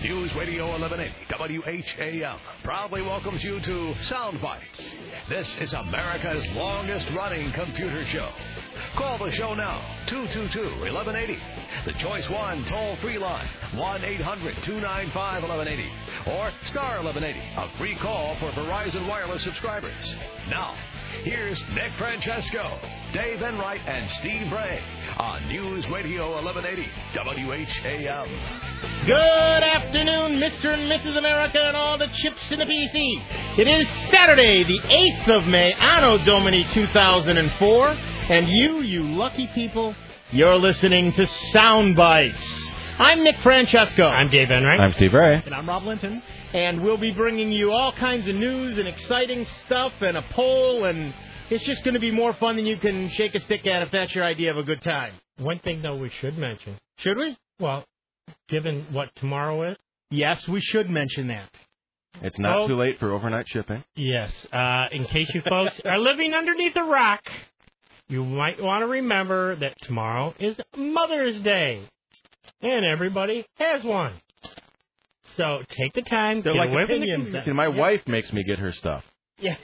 News Radio 1180 WHAM proudly welcomes you to Sound Bites. This is America's longest-running computer show. Call the show now, 222-1180. The Choice 1 toll-free line, 1-800-295-1180. Or star 1180, a free call for Verizon Wireless subscribers. Now, here's Nick Francesco, Dave Enright, and Steve Ray on News Radio 1180 WHAM. Good afternoon, Mr. and Mrs. America and all the chips in the PC. It is Saturday, the 8th of May, Anno Domini 2004, and you lucky people, you're listening to Sound Bites. I'm Nick Francesco. I'm Dave Enright. I'm Steve Ray. And I'm Rob Linton. And we'll be bringing you all kinds of news and exciting stuff and a poll, and it's just going to be more fun than you can shake a stick at if that's your idea of a good time. One thing, though, we should mention. Should we? Well, given what tomorrow is? Yes, we should mention that. It's not too late for overnight shipping. Yes. In case you folks are living underneath a rock, you might want to remember that tomorrow is Mother's Day. And everybody has one. So take the time. They're like opinions. My wife makes me get her stuff. Yeah.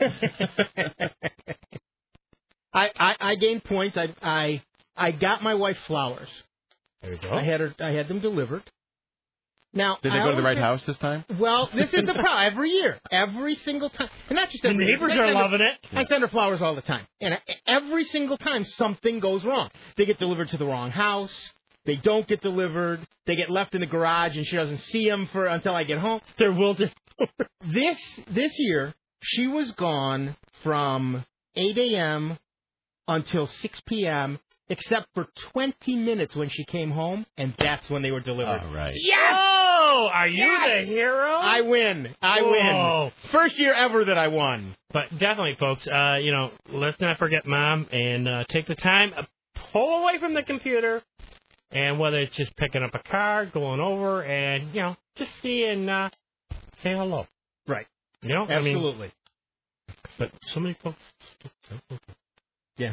I gained points. I got my wife flowers. There you go. I had them delivered. Now, did they go to the right house this time? Well, this is the problem. Every year, every single time, and not just the every neighbors year. are loving it. I send her flowers all the time, and every single time something goes wrong. They get delivered to the wrong house. They don't get delivered. They get left in the garage, and she doesn't see them until I get home. They're wilted. This year, she was gone from 8 a.m. until 6 p.m., except for 20 minutes when she came home, and that's when they were delivered. All right. Yes! Oh, are you the hero? I win. Whoa. First year ever that I won. But definitely, folks, let's not forget Mom and take the time, pull away from the computer. And whether it's just picking up a car, going over, and, just see and say hello. Right. Absolutely. But so many folks. Yeah.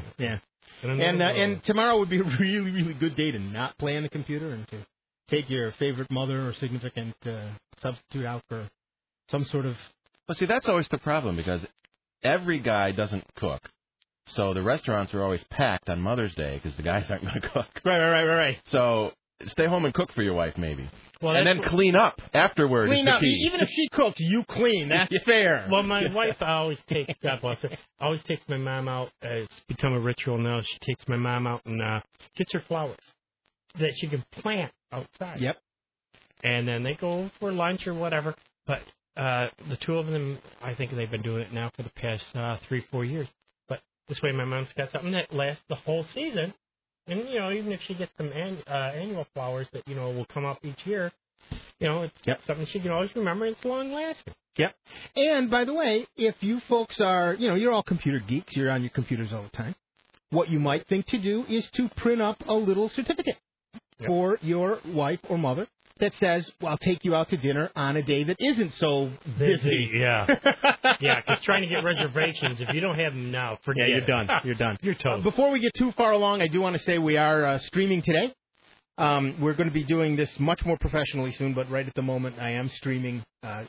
And tomorrow would be a really, really good day to not play on the computer and to take your favorite mother or significant substitute out for some sort of... Well, see, that's always the problem because every guy doesn't cook. So the restaurants are always packed on Mother's Day because the guys aren't going to cook. Right. So stay home and cook for your wife, maybe. Well, and then clean up afterwards. Clean up. Even if she cooks, you clean. That's fair. Well, my wife always takes, God bless her, always takes my mom out. It's become a ritual now. She takes my mom out and gets her flowers that she can plant outside. Yep. And then they go for lunch or whatever. But the two of them, I think they've been doing it now for the past 3-4 years. This way my mom's got something that lasts the whole season. And, even if she gets some annual flowers that, will come up each year, it's something she can always remember. It's long-lasting. Yep. And, by the way, if you folks are, you're all computer geeks. You're on your computers all the time. What you might think to do is to print up a little certificate for your wife or mother that says, well, I'll take you out to dinner on a day that isn't so busy. Yeah. Yeah, because trying to get reservations, if you don't have them now, forget you're done. You're done. You're toast. Before we get too far along, I do want to say we are streaming today. We're going to be doing this much more professionally soon, but right at the moment I am streaming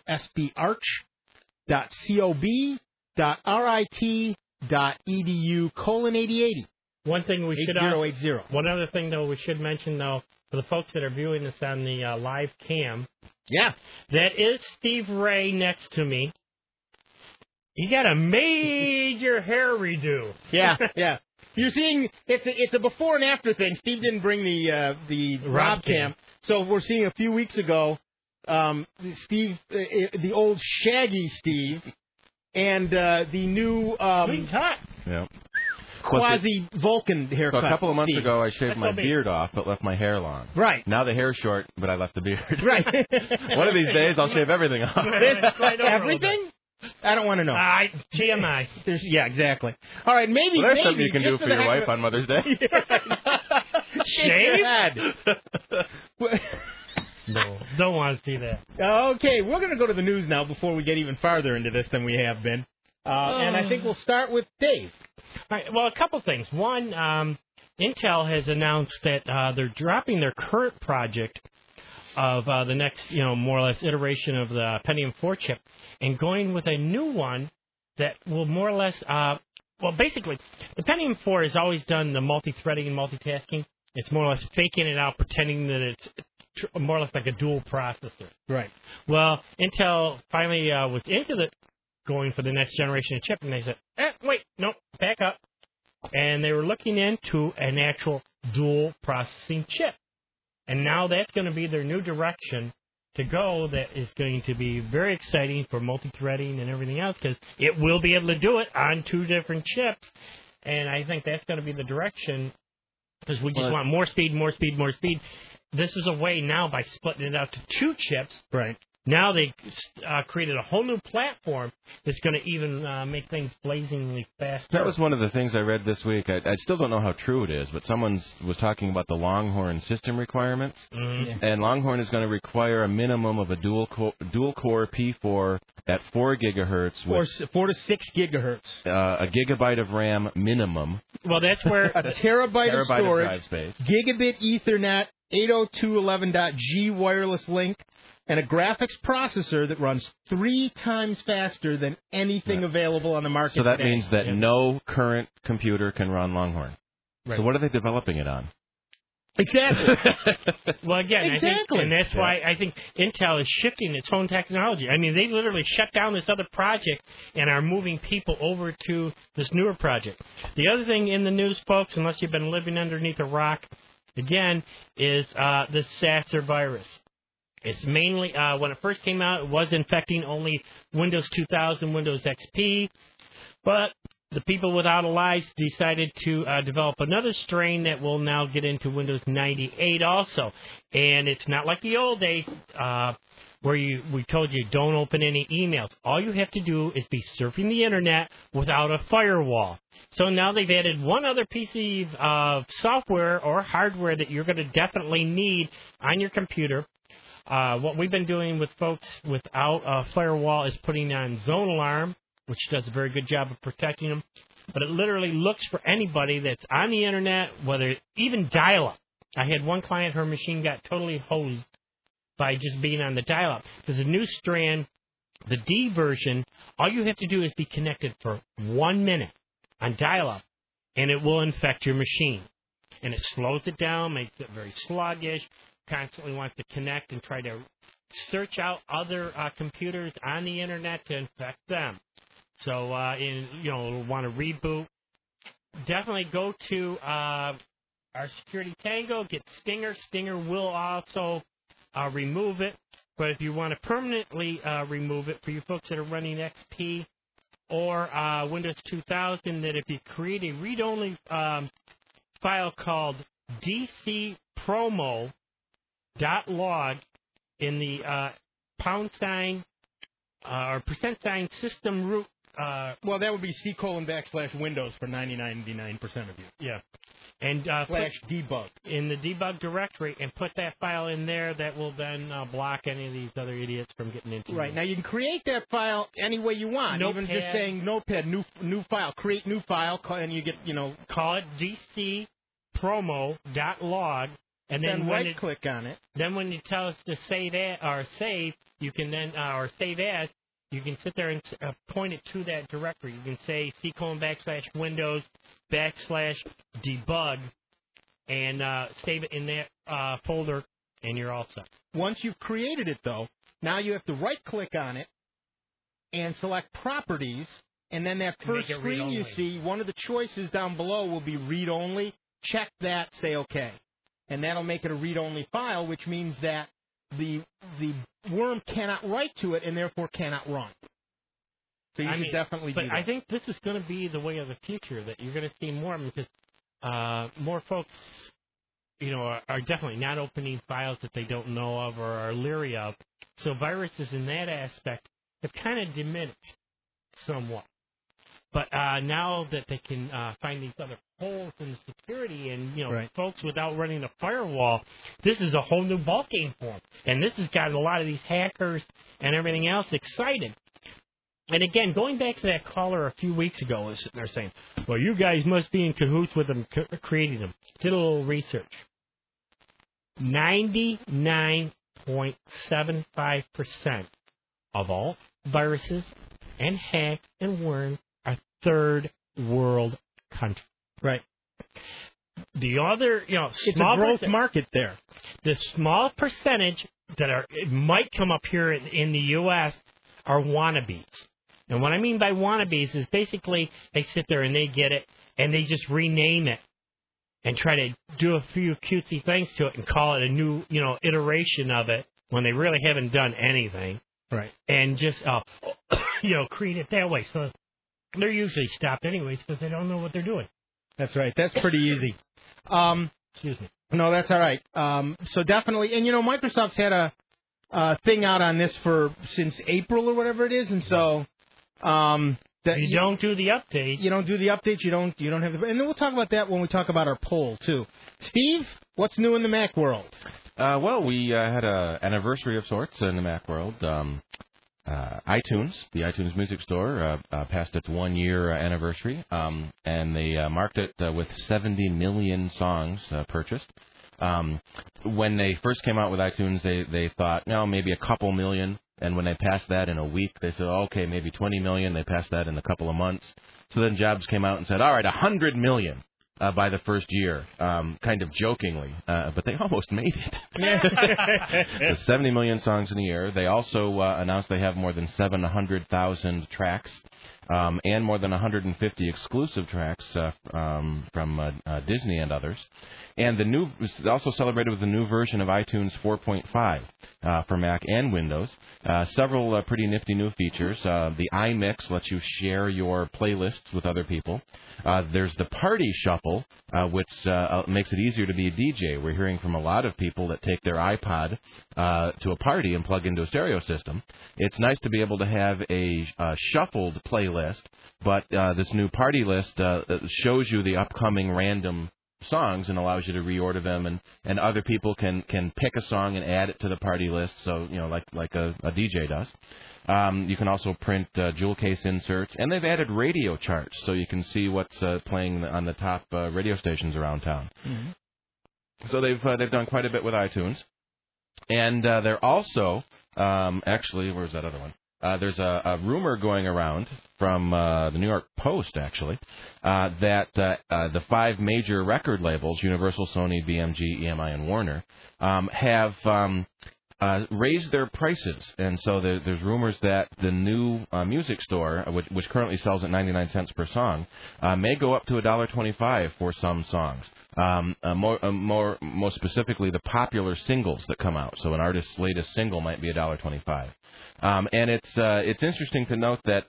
sbarch.cob.rit.edu:8080. One thing we should 8080. One other thing though we should mention though, for the folks that are viewing this on the live cam, that is Steve Ray next to me. He got a major hair redo. Yeah. You're seeing it's a before and after thing. Steve didn't bring the Rob cam, so we're seeing a few weeks ago, Steve, the old shaggy Steve, and the new quasi-Vulcan haircut. So a couple of months Steve. ago, I shaved my beard off, but left my hair long. Right. Now the hair's short, but I left the beard. Right. One of these days, I'll shave everything off. Everything? I don't want to know. TMI. Yeah, exactly. All right, maybe. Well, there's something you can do for your wife on Mother's Day. Shave? No, don't want to see that. Okay, we're going to go to the news now before we get even farther into this than we have been. And I think we'll start with Dave. All right, well, a couple things. One, Intel has announced that they're dropping their current project of the next, more or less iteration of the Pentium 4 chip, and going with a new one that will more or less, basically, the Pentium 4 has always done the multi-threading and multitasking. It's more or less faking it out, pretending that it's more or less like a dual processor. Right. Well, Intel finally was into going for the next generation of chip, and they said, wait, no, back up. And they were looking into an actual dual processing chip. And now that's going to be their new direction to go that is going to be very exciting for multi-threading and everything else, because it will be able to do it on 2 different chips. And I think that's going to be the direction, because we just want more speed, more speed, more speed. This is a way now, by splitting it out to 2 chips. Right. Now they created a whole new platform that's going to even make things blazingly faster. That was one of the things I read this week. I still don't know how true it is, but someone was talking about the Longhorn system requirements. Mm-hmm. And Longhorn is going to require a minimum of a dual-core P4 at 4 gigahertz. 4 to 6 gigahertz. A gigabyte of RAM minimum. Well, that's where a terabyte of storage, drive space. Gigabit Ethernet, 802.11.G wireless link, and a graphics processor that runs 3 times faster than anything available on the market So that today. means that no current computer can run Longhorn. Right. So what are they developing it on? Exactly. Well, again, Exactly. I think, and that's why I think Intel is shifting its own technology. I mean, they literally shut down this other project and are moving people over to this newer project. The other thing in the news, folks, unless you've been living underneath a rock, again, is the Sasser virus. It's mainly, when it first came out, it was infecting only Windows 2000, Windows XP, but the people without a lives decided to develop another strain that will now get into Windows 98 also. And it's not like the old days where we told you don't open any emails. All you have to do is be surfing the Internet without a firewall. So now they've added one other piece of software or hardware that you're going to definitely need on your computer. What we've been doing with folks without a firewall is putting on Zone Alarm, which does a very good job of protecting them. But it literally looks for anybody that's on the Internet, whether even dial-up. I had one client, her machine got totally hosed by just being on the dial-up. There's a new strand, the D version. All you have to do is be connected for 1 minute on dial-up, and it will infect your machine. And it slows it down, makes it very sluggish, constantly wants to connect and try to search out other computers on the Internet to infect them. So, it'll want to reboot. Definitely go to our Security Tango, get Stinger. Stinger will also remove it. But if you want to permanently remove it, for you folks that are running XP or Windows 2000, that if you create a read-only file called dcpromo.log in the # or % system root. Well, that would be C:\Windows for 99% of you. Yeah. And /debug. In the debug directory, and put that file in there. That will then block any of these other idiots from getting into it. Right. Now, you can create that file any way you want. Notepad. Even just saying Notepad, new file, create new file, and you get, Call it dcpromo.log. And then right-click on it. Then when you tell us to save, you can then, or save as, you can sit there and point it to that directory. You can say C:\Windows /debug and save it in that folder, and you're all set. Once you've created it, though, now you have to right-click on it and select Properties, and then that first screen you see, one of the choices down below will be read-only. Check that, say OK. And that'll make it a read-only file, which means that the worm cannot write to it and therefore cannot run. So you should definitely do that. But I think this is going to be the way of the future, that you're going to see more, because more folks, are definitely not opening files that they don't know of or are leery of. So viruses in that aspect have kind of diminished somewhat. But now that they can find these other holes in the security and, folks without running a firewall, this is a whole new ballgame for them. And this has got a lot of these hackers and everything else excited. And again, going back to that caller a few weeks ago, was sitting there saying, well, you guys must be in cahoots with them creating them. Did a little research. 99% 0.75% of all viruses and hacks and worms are third world countries. Right. The other, It's small a growth market there. The small percentage that might come up here in the U.S. are wannabes. And what I mean by wannabes is basically they sit there and they get it and they just rename it and try to do a few cutesy things to it and call it a new, iteration of it when they really haven't done anything. Right. And just, create it that way. So they're usually stopped anyways because they don't know what they're doing. That's right. That's pretty easy. Excuse me. No, that's all right. So definitely, and Microsoft's had a thing out on this since April or whatever it is, and so you don't do the updates. You don't do the updates. You don't have the. And then we'll talk about that when we talk about our poll too. Steve, what's new in the Mac world? Well, we had an anniversary of sorts in the Mac world. iTunes, the iTunes Music Store, passed its 1-year anniversary, and they marked it with 70 million songs purchased. When they first came out with iTunes, they thought, maybe a couple million. And when they passed that in a week, they said, okay, maybe 20 million. They passed that in a couple of months. So then Jobs came out and said, all right, 100 million. By the first year, kind of jokingly, but they almost made it. So 70 million songs in a year. They also announced they have more than 700,000 tracks and more than 150 exclusive tracks from Disney and others. And they also celebrated with the new version of iTunes 4.5 for Mac and Windows. Several pretty nifty new features. The iMix lets you share your playlists with other people. There's the Party Shuffle, which makes it easier to be a DJ. We're hearing from a lot of people that take their iPod to a party and plug into a stereo system. It's nice to be able to have a shuffled playlist, but this new party list shows you the upcoming random songs and allows you to reorder them, and other people can pick a song and add it to the party list, so like a DJ does. You can also print jewel case inserts, and they've added radio charts so you can see what's playing on the top radio stations around town. Mm-hmm. So they've done quite a bit with iTunes, and they're also actually, where's that other one? There's a rumor going around from the New York Post, actually, that the 5 major record labels, Universal, Sony, BMG, EMI, and Warner, have raised their prices. And so there's rumors that the new music store, which currently sells at 99 cents per song, may go up to $1.25 for some songs. More specifically, the popular singles that come out. So an artist's latest single might be $1.25. And it's interesting to note that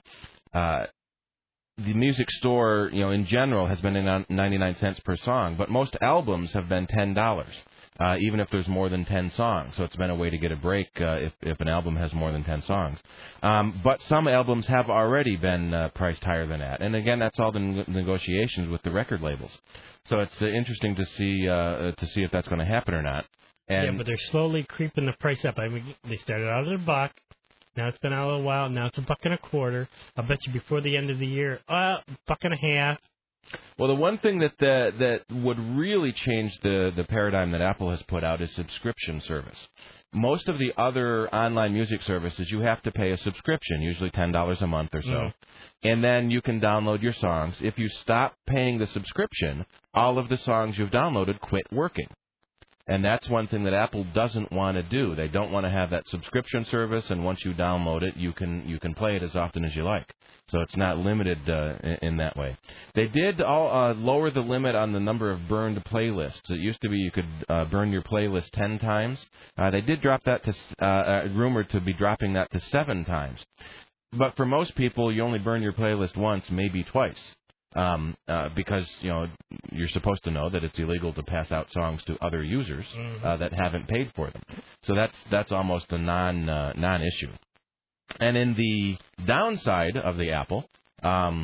the music store, in general, has been 99 cents per song, but most albums have been $10. Even if there's more than 10 songs. So it's been a way to get a break if an album has more than 10 songs. But some albums have already been priced higher than that. And again, that's all the negotiations with the record labels. So it's interesting to see if that's going to happen or not. And but they're slowly creeping the price up. I mean, they started out at $1. Now it's been out a little while. Now it's $1.25. I'll bet you before the end of the year, $1.50. Well, the one thing that would really change the paradigm that Apple has put out is subscription service. Most of the other online music services, you have to pay a subscription, usually $10 a month or so. Mm. And then you can download your songs. If you stop paying the subscription, all of the songs you've downloaded quit working. And that's one thing that Apple doesn't want to do. They don't want to have that subscription service, and once you download it, you can play it as often as you like. So it's not limited in that way. They did lower the limit on the number of burned playlists. It used to be you could burn your playlist 10 times. They did drop that to rumored to be dropping that to 7 times. But for most people, you only burn your playlist once, maybe twice. Because you're supposed to know that it's illegal to pass out songs to other users that haven't paid for them. So that's almost a non-issue. And in the downside of the Apple, I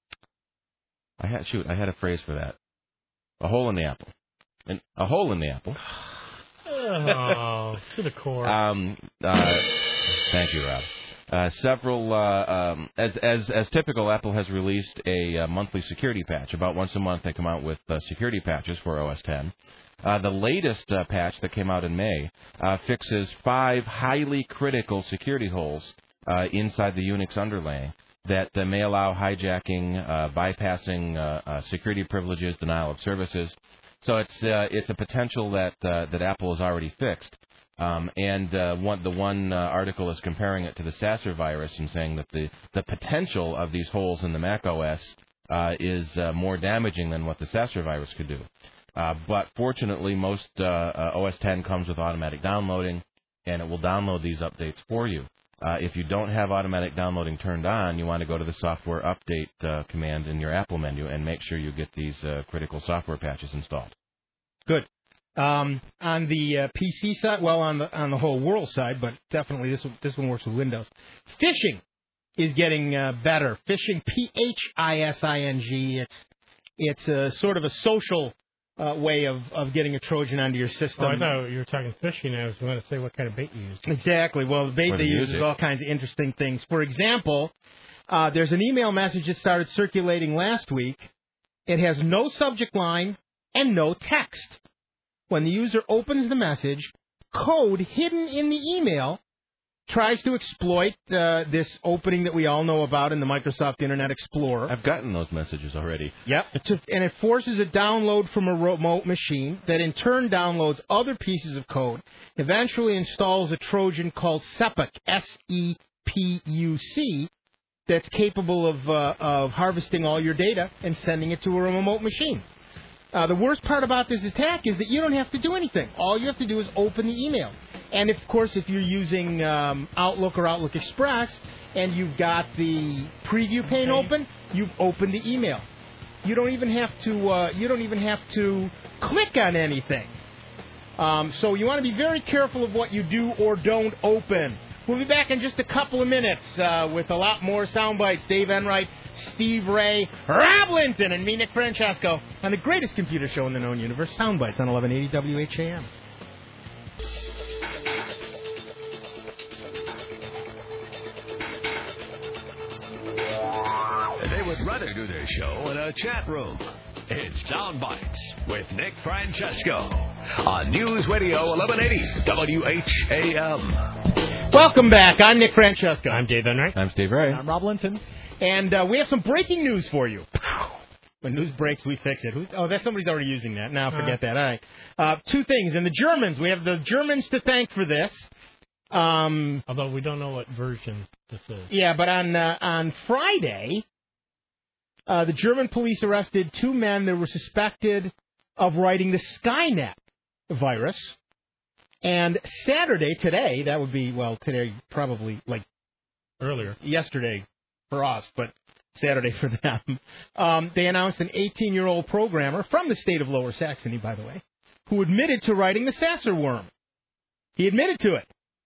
had a phrase for that. A hole in the apple. A hole in the apple. Oh, to the core. Thank you, Rob. Several, as typical, Apple has released a monthly security patch. About once a month, they come out with security patches for OS X. The latest patch that came out in May fixes 5 highly critical security holes inside the Unix underlaying that may allow hijacking, bypassing security privileges, denial of services. So it's a potential that Apple has already fixed. The one article is comparing it to the Sasser virus and saying that the potential of these holes in the Mac OS is more damaging than what the Sasser virus could do. But fortunately, most OS X comes with automatic downloading, and it will download these updates for you. If you don't have automatic downloading turned on, you want to go to the software update command in your Apple menu and make sure you get these critical software patches installed. Good. On the PC side, well, on the whole world side, but definitely this one works with Windows. Phishing is getting better. Phishing, P-H-I-S-I-N-G. It's a sort of a social way of getting a Trojan onto your system. Oh, I thought you were talking phishing. I was going to say what kind of bait you use. Exactly. Well, the bait they use is all kinds of interesting things. For example, there's an email message that started circulating last week. It has no subject line and no text. When the user opens the message, code hidden in the email tries to exploit this opening that we all know about in the Microsoft Internet Explorer. I've gotten those messages already. Yep. And it forces a download from a remote machine that in turn downloads other pieces of code, eventually installs a Trojan called SEPUC, S-E-P-U-C, that's capable of harvesting all your data and sending it to a remote machine. The worst part about this attack is that you don't have to do anything. All you have to do is open the email. And, of course, if you're using Outlook or Outlook Express and you've got the preview pane open, you've opened the email. You don't even have to click on anything. So you want to be very careful of what you do or don't open. We'll be back in just a couple of minutes with a lot more sound bites. Dave Enright, Steve Ray, Rob Linton, and me, Nick Francesco, on the greatest computer show in the known universe, Soundbites on 1180 WHAM. They would rather do their show in a chat room. It's Soundbites with Nick Francesco on News Radio 1180 WHAM. Welcome back. I'm Nick Francesco. I'm Dave Enright. I'm Steve Ray. I'm Rob Linton. And we have some breaking news for you. When news breaks, we fix it. That's somebody's already using that. Now forget that. All right. 2 things. And the Germans, we have the Germans to thank for this. Although we don't know what version this is. Yeah, but on Friday, the German police arrested 2 men that were suspected of writing the Skynet virus. And Saturday, today, that would be, well, today probably like earlier, yesterday for us, but Saturday for them. They announced an 18-year-old programmer from the state of Lower Saxony, by the way, who admitted to writing the Sasser worm. He admitted to it.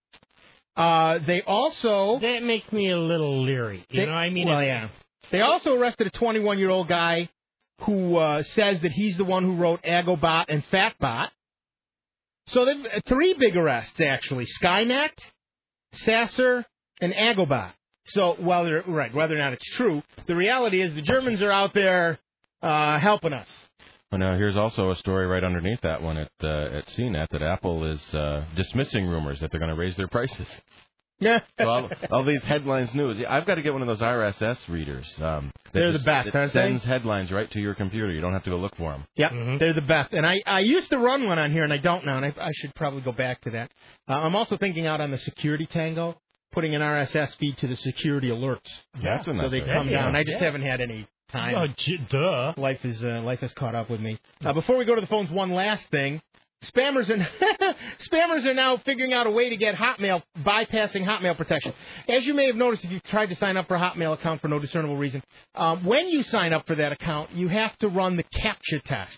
They also... That makes me a little leery. You know, I mean... Well, yeah. They also arrested a 21-year-old guy who says that he's the one who wrote Agobot and Fatbot. So 3 big arrests, actually. Skynet, Sasser, and Agobot. So, whether or not it's true, the reality is the Germans are out there helping us. Well, now, here's also a story right underneath that one at CNET that Apple is dismissing rumors that they're going to raise their prices. Yeah. So all these headlines news. I've got to get one of those RSS readers. They're the best, aren't they? It sends headlines right to your computer. You don't have to go look for them. Yeah, They're the best. And I used to run one on here, and I don't now, and I should probably go back to that. I'm also thinking out on the Security Tango, putting an RSS feed to the security alerts. That's a nice so they come down. I just haven't had any time. Duh. Life has caught up with me. Before we go to the phones, one last thing. Spammers are now figuring out a way to get Hotmail, bypassing Hotmail protection. As you may have noticed, if you've tried to sign up for a Hotmail account for no discernible reason, when you sign up for that account, you have to run the CAPTCHA test,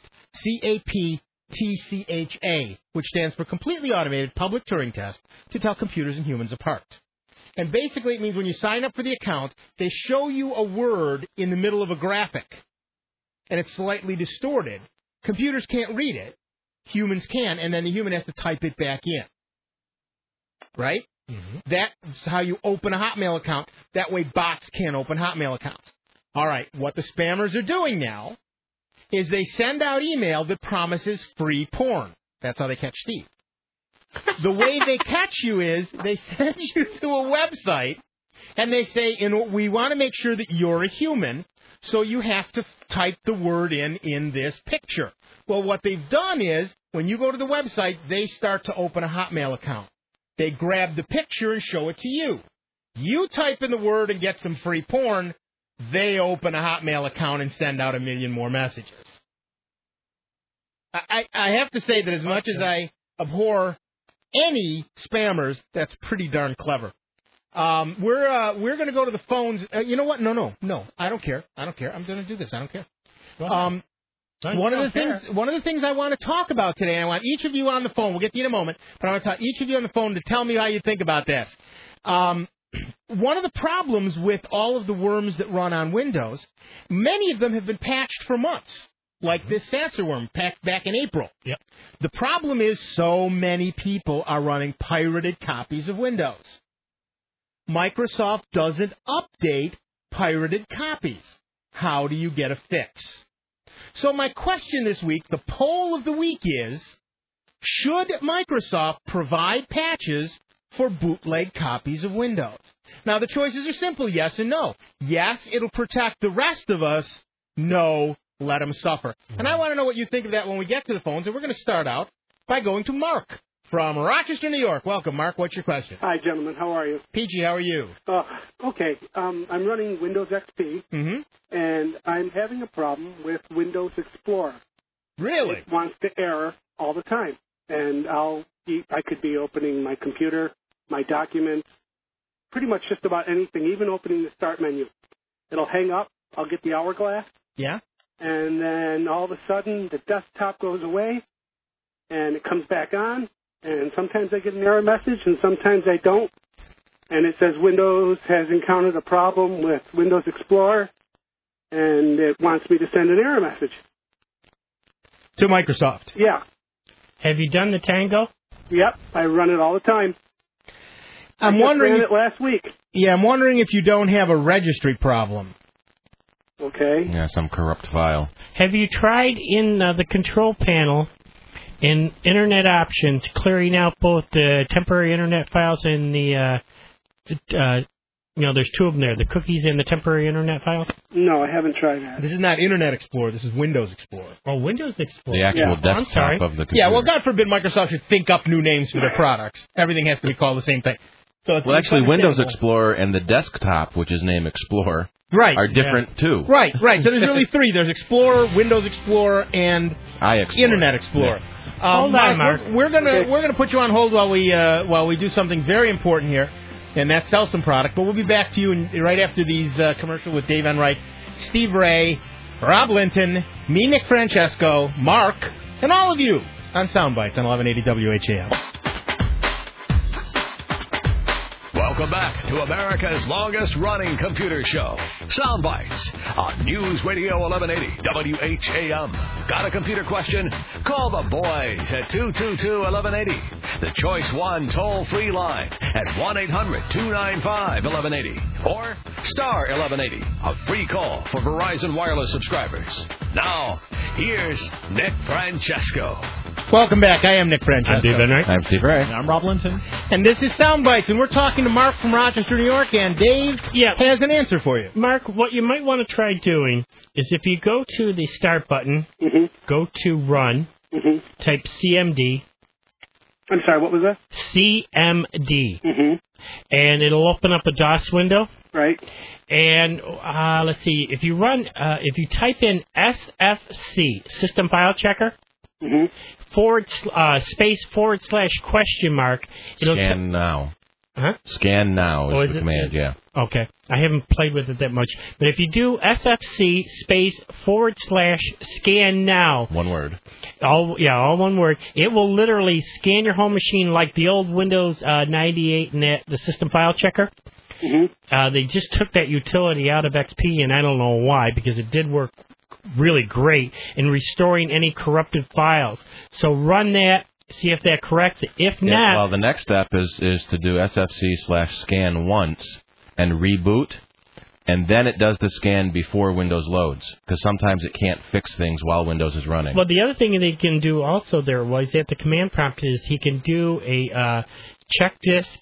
CAPTCHA, which stands for Completely Automated Public Turing Test, to tell computers and humans apart. And basically it means when you sign up for the account, they show you a word in the middle of a graphic, and it's slightly distorted. Computers can't read it. Humans can, and then the human has to type it back in. Right? Mm-hmm. That's how you open a Hotmail account. That way bots can't open Hotmail accounts. All right, what the spammers are doing now is they send out email that promises free porn. That's how they catch Steve. The way they catch you is they send you to a website, and they say, we want to make sure that you're a human, so you have to type the word in this picture. Well, what they've done is, when you go to the website, they start to open a Hotmail account. They grab the picture and show it to you. You type in the word and get some free porn. They open a Hotmail account and send out 1 million more messages. I have to say that as much as I abhor any spammers, that's pretty darn clever. We're going to go to the phones. You know what? No. I don't care. I'm going to do this. I don't care. One of the things I want to talk about today, I want each of you on the phone. We'll get to you in a moment, but I want to talk each of you on the phone to tell me how you think about this. One of the problems with all of the worms that run on Windows, many of them have been patched for months, like this Sansa worm patched back in April. Yep. The problem is so many people are running pirated copies of Windows. Microsoft doesn't update pirated copies. How do you get a fix? So my question this week, the poll of the week is, should Microsoft provide patches for bootleg copies of Windows? Now, the choices are simple, yes and no. Yes, it'll protect the rest of us. No, let them suffer. And I want to know what you think of that when we get to the phones, and we're going to start out by going to Mark from Rochester, New York. Welcome, Mark. What's your question? Hi, gentlemen. How are you? Peachy, how are you? Okay. I'm running Windows XP, and I'm having a problem with Windows Explorer. Really? It wants to error all the time. And I could be opening my computer, my documents, pretty much just about anything, even opening the start menu. It'll hang up. I'll get the hourglass. Yeah? And then all of a sudden, the desktop goes away, and it comes back on. And sometimes I get an error message, and sometimes I don't. And it says Windows has encountered a problem with Windows Explorer, and it wants me to send an error message. To Microsoft? Yeah. Have you done the Tango? Yep, I run it all the time. I ran it last week. Yeah, I'm wondering if you don't have a registry problem. Okay. Yeah, some corrupt file. Have you tried in the control panel in Internet Options clearing out both the temporary Internet files and the, there's two of them there, the cookies and the temporary Internet files? No, I haven't tried that. This is not Internet Explorer. This is Windows Explorer. Oh, Windows Explorer. The actual desktop of the computer. Yeah, well, God forbid Microsoft should think up new names for their products. Everything has to be called the same thing. So well, actually, Windows Explorer and the desktop, which is named Explorer, are different, too. Right. So there's really three. There's Explorer, Windows Explorer, and Internet Explorer. Yeah. Hold on, Mark. We're gonna put you on hold while we do something very important here, and that's sell some product. But we'll be back to you right after these commercial with Dave Enright, Steve Ray, Rob Linton, me, Nick Francesco, Mark, and all of you on Soundbites on 1180 WHAM. Welcome back to America's longest-running computer show, Soundbites, on News Radio 1180 WHAM. Got a computer question? Call the boys at 222-1180. The Choice 1 toll-free line at 1-800-295-1180. Or star 1180, a free call for Verizon Wireless subscribers. Now, here's Nick Francesco. Welcome back. I am Nick Francesco. I'm Dave Enright. I'm Steve Ray. And I'm Rob Linton. And this is Soundbites, and we're talking to Mark from Rochester, New York, and Dave has an answer for you. Mark, what you might want to try doing is if you go to the Start button, go to Run, type CMD. I'm sorry, what was that? CMD. And it'll open up a DOS window. Right. And let's see, if you type in SFC, System File Checker, // mark. Scan now. Huh? Scan now is the command, yeah. Okay. I haven't played with it that much. But if you do SFC / scan now. One word. All one word. It will literally scan your home machine like the old Windows 98 and the System File Checker. They just took that utility out of XP, and I don't know why, because it did work really great in restoring any corrupted files. So run that, see if that corrects it. If not... Well, the next step is to do SFC/scan once and reboot, and then it does the scan before Windows loads, because sometimes it can't fix things while Windows is running. Well, the other thing that he can do also there was at the command prompt is he can do a check disk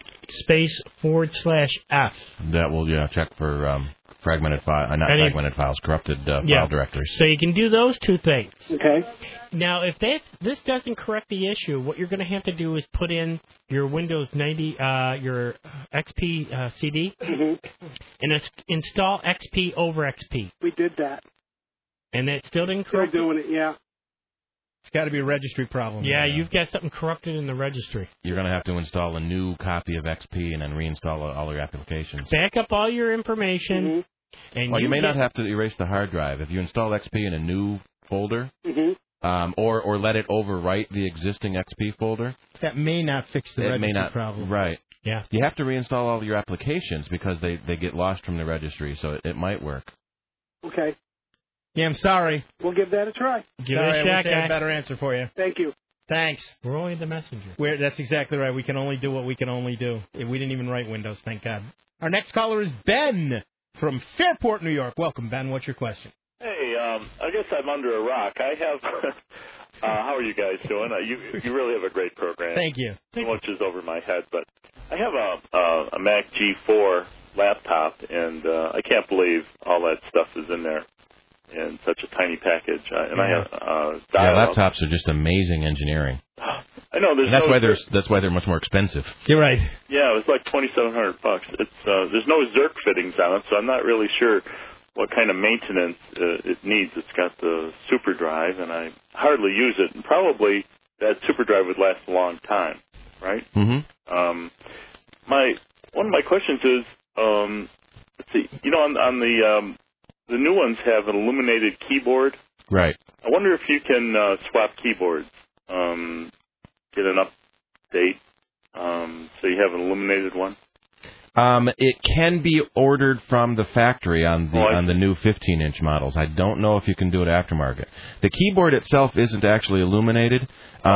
/F. That will check for fragmented files, corrupted file directories. So you can do those two things. Okay. Now, if this doesn't correct the issue, what you're going to have to do is put in your Windows 90, your XP CD, and install XP over XP. We did that. And that still didn't Still correct doing it, yeah. It's got to be a registry problem. Yeah, you've got something corrupted in the registry. You're going to have to install a new copy of XP and then reinstall all your applications. Back up all your information. And you may not have to erase the hard drive. If you install XP in a new folder, or let it overwrite the existing XP folder. That may not fix the registry problem. Right. Yeah. You have to reinstall all your applications because they get lost from the registry, so it might work. Okay. Yeah, I'm sorry. We'll give that a try. Give it a shot, a better answer for you. Thank you. Thanks. We're only the messenger. That's exactly right. We can only do what we can only do. We didn't even write Windows, thank God. Our next caller is Ben from Fairport, New York. Welcome, Ben. What's your question? Hey, I guess I'm under a rock. I have. How are you guys doing? You really have a great program. Thank you. So much is over my head, but I have a Mac G4 laptop, and I can't believe all that stuff is in there in such a tiny package. And I have laptops are just amazing engineering. I know. That's why they're much more expensive. You're right. Yeah, it was like $2,700. It's there's no Zerk fittings on it, so I'm not really sure what kind of maintenance it needs. It's got the super drive, and I hardly use it. And probably that super drive would last a long time, right? Mm-hmm. One of my questions is, let's see, on the new ones have an illuminated keyboard. Right. I wonder if you can swap keyboards, get an update, so you have an illuminated one. It can be ordered from the factory on the new 15-inch models. I don't know if you can do it aftermarket. The keyboard itself isn't actually illuminated.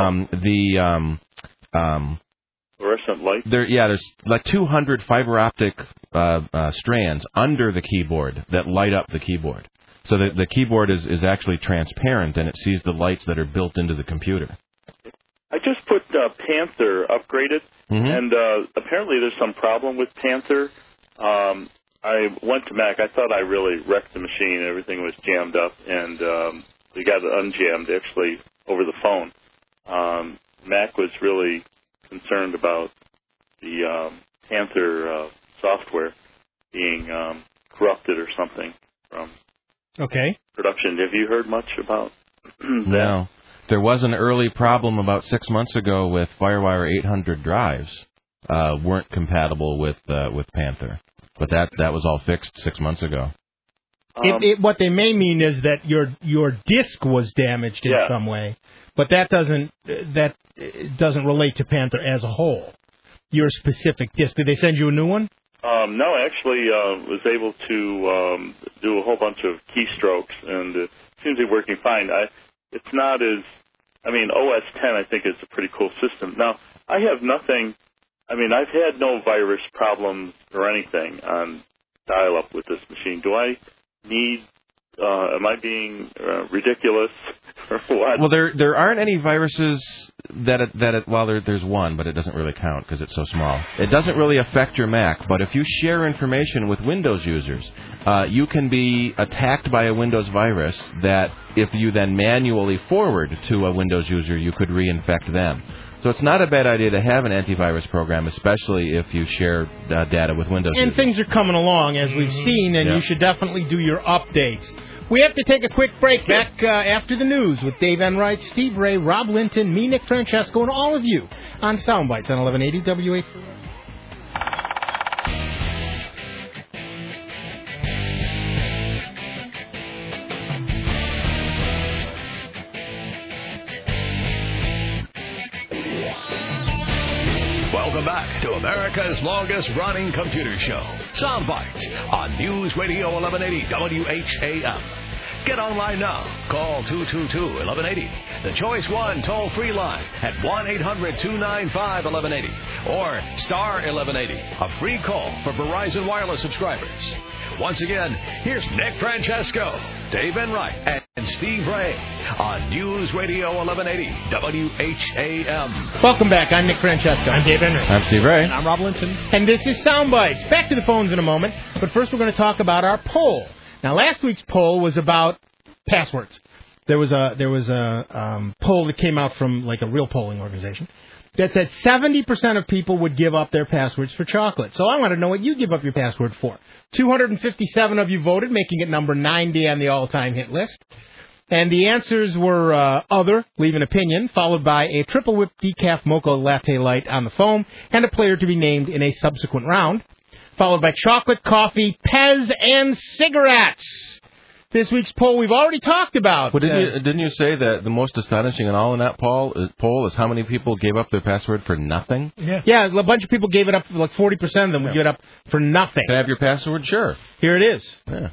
Fluorescent light? There's like 200 fiber optic strands under the keyboard that light up the keyboard. So the keyboard is actually transparent, and it sees the lights that are built into the computer. I just put Panther upgraded, and apparently there's some problem with Panther. I went to Mac. I thought I really wrecked the machine. Everything was jammed up, and we got it unjammed, actually, over the phone. Mac was really concerned about the Panther software being corrupted or something from production. Have you heard much about that? No. There was an early problem about 6 months ago with FireWire 800 drives weren't compatible with Panther, but that was all fixed 6 months ago. What they may mean is that your disk was damaged in some way, but that doesn't relate to Panther as a whole. Your specific disk. Did they send you a new one? No, actually, was able to do a whole bunch of keystrokes, and it seems to be working fine. It's not as, OS 10 I think is a pretty cool system. Now, I have nothing, I've had no virus problems or anything on dial-up with this machine. Do I need, am I being ridiculous or what? Well, there aren't any viruses there's one, but it doesn't really count because it's so small. It doesn't really affect your Mac, but if you share information with Windows users, you can be attacked by a Windows virus that if you then manually forward to a Windows user, you could reinfect them. So it's not a bad idea to have an antivirus program, especially if you share data with Windows users. And things are coming along, as we've seen, and you should definitely do your updates. We have to take a quick break. Back after the news with Dave Enright, Steve Ray, Rob Linton, me, Nick Francesco, and all of you on Soundbites on 1180 WA. Welcome back to America's longest-running computer show, Soundbites, on News Radio 1180 WHAM. Get online now. Call 222-1180. The Choice 1 toll-free line at 1-800-295-1180. Or star 1180, a free call for Verizon Wireless subscribers. Once again, here's Nick Francesco, Dave Enright, and Steve Ray on News Radio 1180 WHAM. Welcome back. I'm Nick Francesco. I'm Dave Enright. I'm Steve Ray. And I'm Rob Linton. And this is Soundbites. Back to the phones in a moment, but first we're going to talk about our poll. Now, last week's poll was about passwords. There was a poll that came out from like a real polling organization that said 70% of people would give up their passwords for chocolate. So I want to know what you give up your password for. 257 of you voted, making it number 90 on the all-time hit list. And the answers were other, leave an opinion, followed by a triple whip decaf mocha latte light on the foam, and a player to be named in a subsequent round, followed by chocolate, coffee, Pez, and cigarettes. This week's poll we've already talked about. But didn't you say that the most astonishing in all in that poll is how many people gave up their password for nothing? Yeah, a bunch of people gave it up, like 40% of them would give it up for nothing. Can I have your password? Sure. Here it is. Yeah.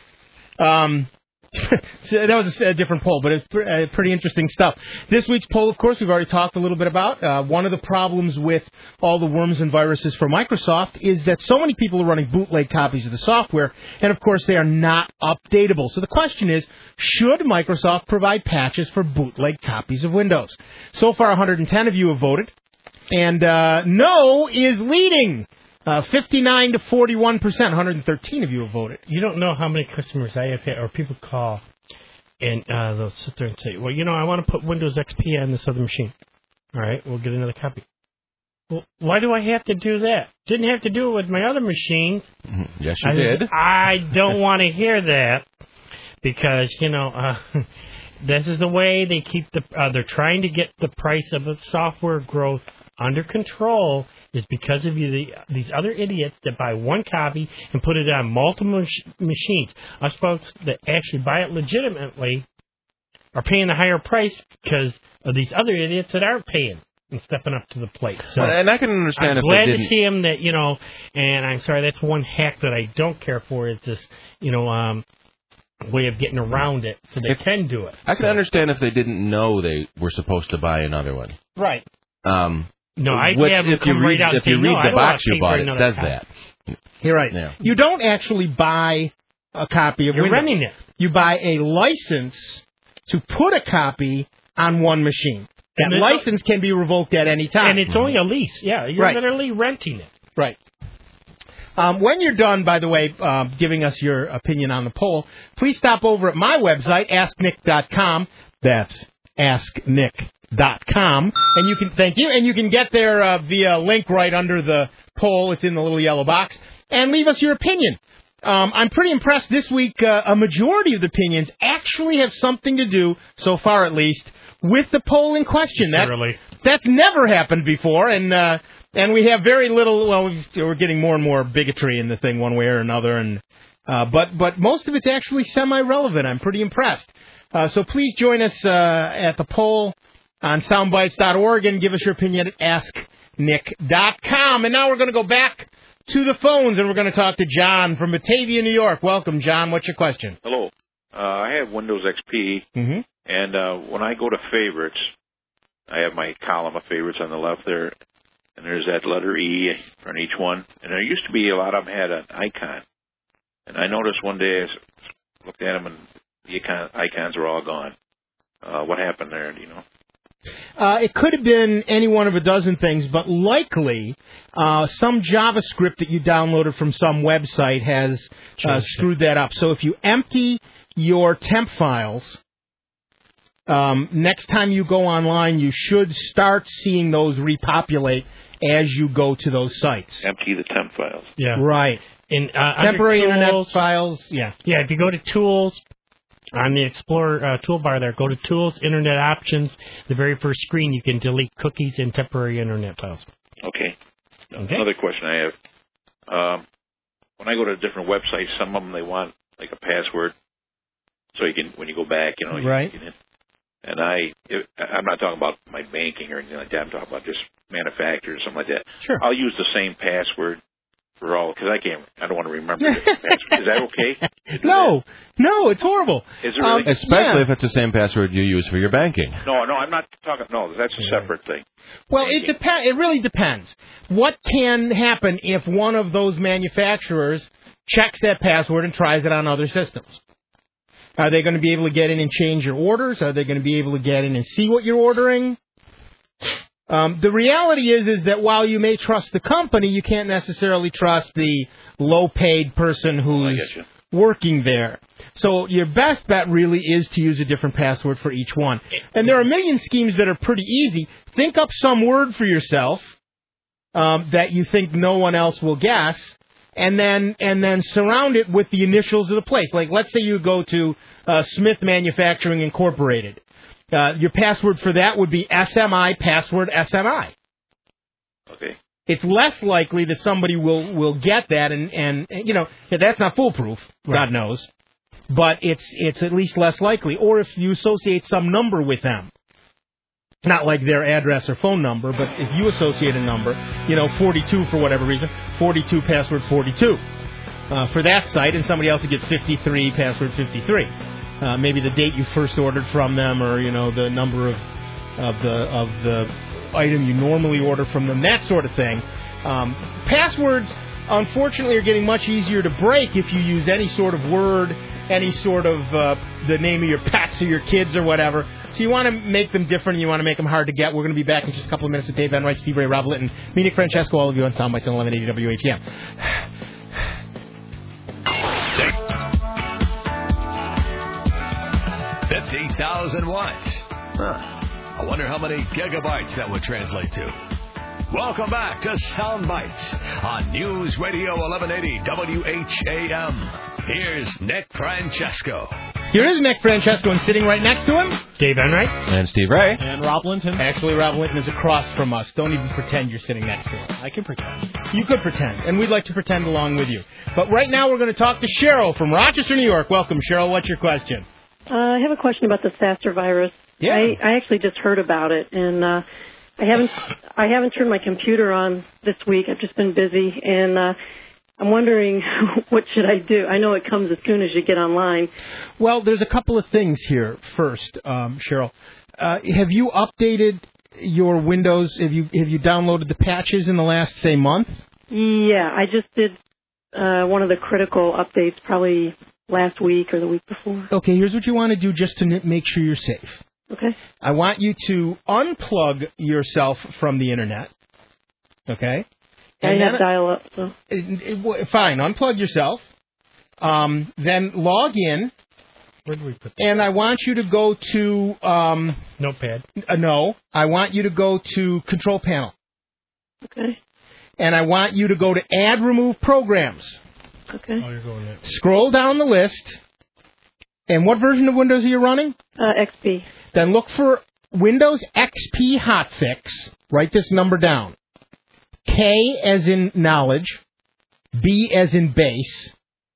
So that was a different poll, but it's pretty interesting stuff. This week's poll, of course, we've already talked a little bit about. One of the problems with all the worms and viruses for Microsoft is that so many people are running bootleg copies of the software, and of course they are not updatable. So the question is, should Microsoft provide patches for bootleg copies of Windows? So far, 110 of you have voted, and no is leading. 59 to 41%. 113 of you have voted. You don't know how many customers I have had, or people call, and they'll sit there and say, well, I want to put Windows XP on this other machine. All right, we'll get another copy. Well, why do I have to do that? Didn't have to do it with my other machines. Yes, you did. I don't want to hear that because, this is the way they keep they're trying to get the price of the software growth under control is because of these other idiots that buy one copy and put it on multiple machines. Us folks that actually buy it legitimately are paying a higher price because of these other idiots that aren't paying and stepping up to the plate. So and I can understand I'm if glad they didn't. to see them that, and I'm sorry, that's one hack that I don't care for is this, way of getting around it so they can do it. I can understand if they didn't know they were supposed to buy another one. Right. No, I'd have them come right out and say, if you read the box you bought, it says copy. that. You're right. Yeah. You don't actually buy a copy of You're Windows. renting it. You buy a license to put a copy on one machine. That license can be revoked at any time. And it's only a lease. Yeah, you're literally renting it. Right. When you're done, by the way, giving us your opinion on the poll, please stop over at my website, asknick.com. That's asknick.com. And you can get there via link right under the poll. It's in the little yellow box. And leave us your opinion. I'm pretty impressed this week. A majority of the opinions actually have something to do, so far at least, with the poll in question. That's never happened before, and we have very little. Well, we're getting more and more bigotry in the thing, one way or another, and but most of it's actually semi-relevant. I'm pretty impressed. So please join us at the poll on soundbites.org and give us your opinion at asknick.com. And now we're going to go back to the phones, and we're going to talk to John from Batavia, New York. Welcome, John. What's your question? Hello. I have Windows XP, and when I go to favorites, I have my column of favorites on the left there, and there's that letter E on each one. And there used to be a lot of them had an icon. And I noticed one day I looked at them, and the icons were all gone. What happened there, do you know? It could have been any one of a dozen things, but likely some JavaScript that you downloaded from some website has screwed that up. So if you empty your temp files, next time you go online, you should start seeing those repopulate as you go to those sites. Empty the temp files. Yeah. Right. In temporary tools, internet files, yeah. Yeah, if you go to Tools, on the Explorer toolbar there, go to Tools, Internet Options. The very first screen, you can delete cookies and temporary internet files. Okay. Another question I have. When I go to different websites, some of them they want like a password, so you can, when you go back, you right. Get in. And I'm not talking about my banking or anything like that. I'm talking about just manufacturers or something like that. Sure. I'll use the same password for all, because I don't want to remember it. Is that okay? No, it's horrible. Is it really? Especially if it's the same password you use for your banking. No, I'm not talking. No, that's a separate thing. Well, it really depends. What can happen if one of those manufacturers checks that password and tries it on other systems? Are they going to be able to get in and change your orders? Are they going to be able to get in and see what you're ordering? The reality is that while you may trust the company, you can't necessarily trust the low-paid person who's working there. So your best bet really is to use a different password for each one. And there are a million schemes that are pretty easy. Think up some word for yourself that you think no one else will guess, and then surround it with the initials of the place. Like, let's say you go to Smith Manufacturing Incorporated. Your password for that would be SMI, password SMI. Okay. It's less likely that somebody will get that, and that's not foolproof, God knows, but it's at least less likely. Or if you associate some number with them. It's not like their address or phone number, but if you associate a number, 42 for whatever reason, 42 password 42 for that site, and somebody else would get 53 password 53. Maybe the date you first ordered from them, or the number of the item you normally order from them, that sort of thing. Passwords, unfortunately, are getting much easier to break if you use any sort of word, any sort of the name of your pets or your kids or whatever. So you want to make them different. You want to make them hard to get. We're going to be back in just a couple of minutes with Dave Enright, Steve Ray, Rob Litton, me, Nick Francesco, all of you on Soundbites on 1180 WHM. 50,000 watts. I wonder how many gigabytes that would translate to. Welcome back to Soundbites on News Radio 1180 WHAM. Here's Nick Francesco. Here is Nick Francesco, and sitting right next to him, Dave Enright. And Steve Ray. And Rob Linton. Actually, Rob Linton is across from us. Don't even pretend you're sitting next to him. I can pretend. You could pretend, and we'd like to pretend along with you. But right now we're going to talk to Cheryl from Rochester, New York. Welcome, Cheryl. What's your question? I have a question about the SASR virus. Yeah. I actually just heard about it, and I haven't turned my computer on this week. I've just been busy, and I'm wondering what should I do. I know it comes as soon as you get online. Well, there's a couple of things here. First, Cheryl, have you updated your Windows? Have you downloaded the patches in the last, say, month? Yeah, I just did one of the critical updates probably last week or the week before. Okay, here's what you want to do just to make sure you're safe. Okay. I want you to unplug yourself from the Internet. Okay? I have dial-up, so. Fine, unplug yourself. Then log in. Where do we put that? And I want you to go to... Notepad. No, I want you to go to Control Panel. Okay. And I want you to go to Add Remove Programs. Okay. Oh, you're going there. Scroll down the list. And what version of Windows are you running? XP. Then look for Windows XP Hotfix. Write this number down. K as in knowledge. B as in base.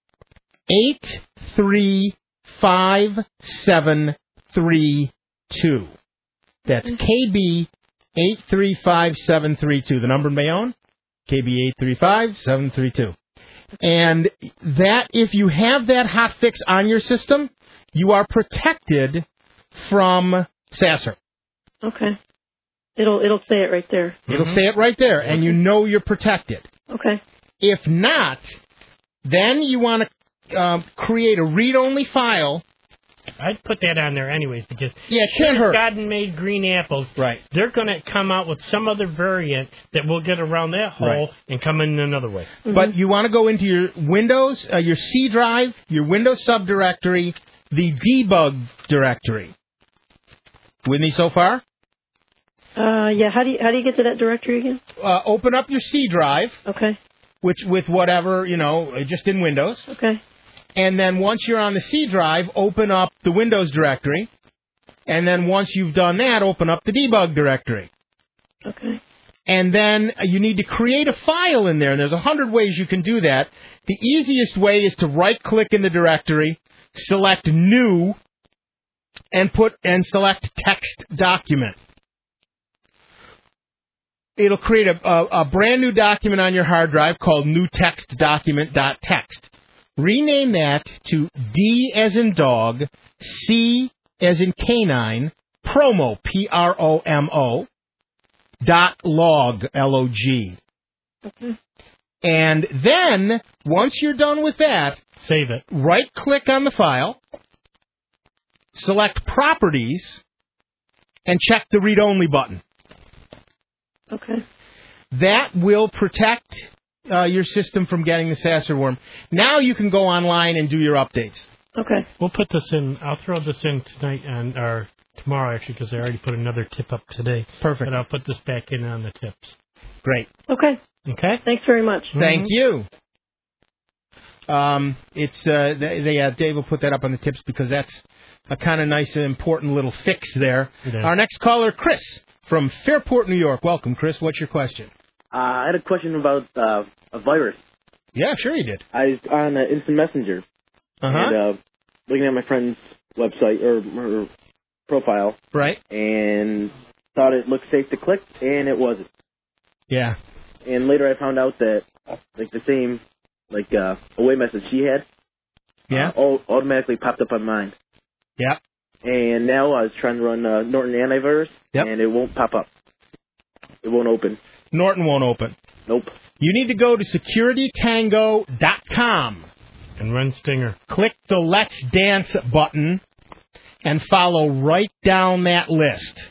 835732. That's KB 835732. The number in Bayonne? KB 835732. And that, if you have that hotfix on your system, you are protected from SASR. Okay. It'll say it right there. It'll say it right there, and you know you're protected. Okay. If not, then you want to create a read-only file. I'd put that on there anyways because it can't hurt. God made green apples. Right. They're going to come out with some other variant that will get around that hole and come in another way. Mm-hmm. But you want to go into your Windows, your C drive, your Windows subdirectory, the debug directory. With me so far? Yeah. How do you get to that directory again? Open up your C drive. Okay. Which with whatever, just in Windows. Okay. And then once you're on the C drive, open up the Windows directory. And then once you've done that, open up the debug directory. Okay. And then you need to create a file in there. And there's 100 ways you can do that. The easiest way is to right-click in the directory, select New, and select Text Document. it'll create a brand new document on your hard drive called new text document.txt. Rename that to D as in dog, C as in canine, promo, PROMO, .log, LOG. Okay. And then, once you're done with that, save it. Right-click on the file, select Properties, and check the Read-Only button. Okay. That will protect your system from getting the Sasser worm. Now you can go online and do your updates. Okay. We'll put this in. I'll throw this in tonight or tomorrow, actually, because I already put another tip up today. Perfect. But I'll put this back in on the tips. Great. Okay. Okay. Thanks very much. Thank you. Dave will put that up on the tips because that's a kind of nice and important little fix there. Our next caller, Chris from Fairport, New York. Welcome, Chris. What's your question? I had a question about a virus. Yeah, sure you did. I was on Instant Messenger. And looking at my friend's website or her profile. Right. And thought it looked safe to click, and it wasn't. Yeah. And later I found out that the same away message she had automatically popped up on mine. Yeah. And now I was trying to run Norton Antivirus, and it won't pop up. It won't open. Norton won't open. Nope. You need to go to securitytango.com. And run Stinger. Click the Let's Dance button and follow right down that list.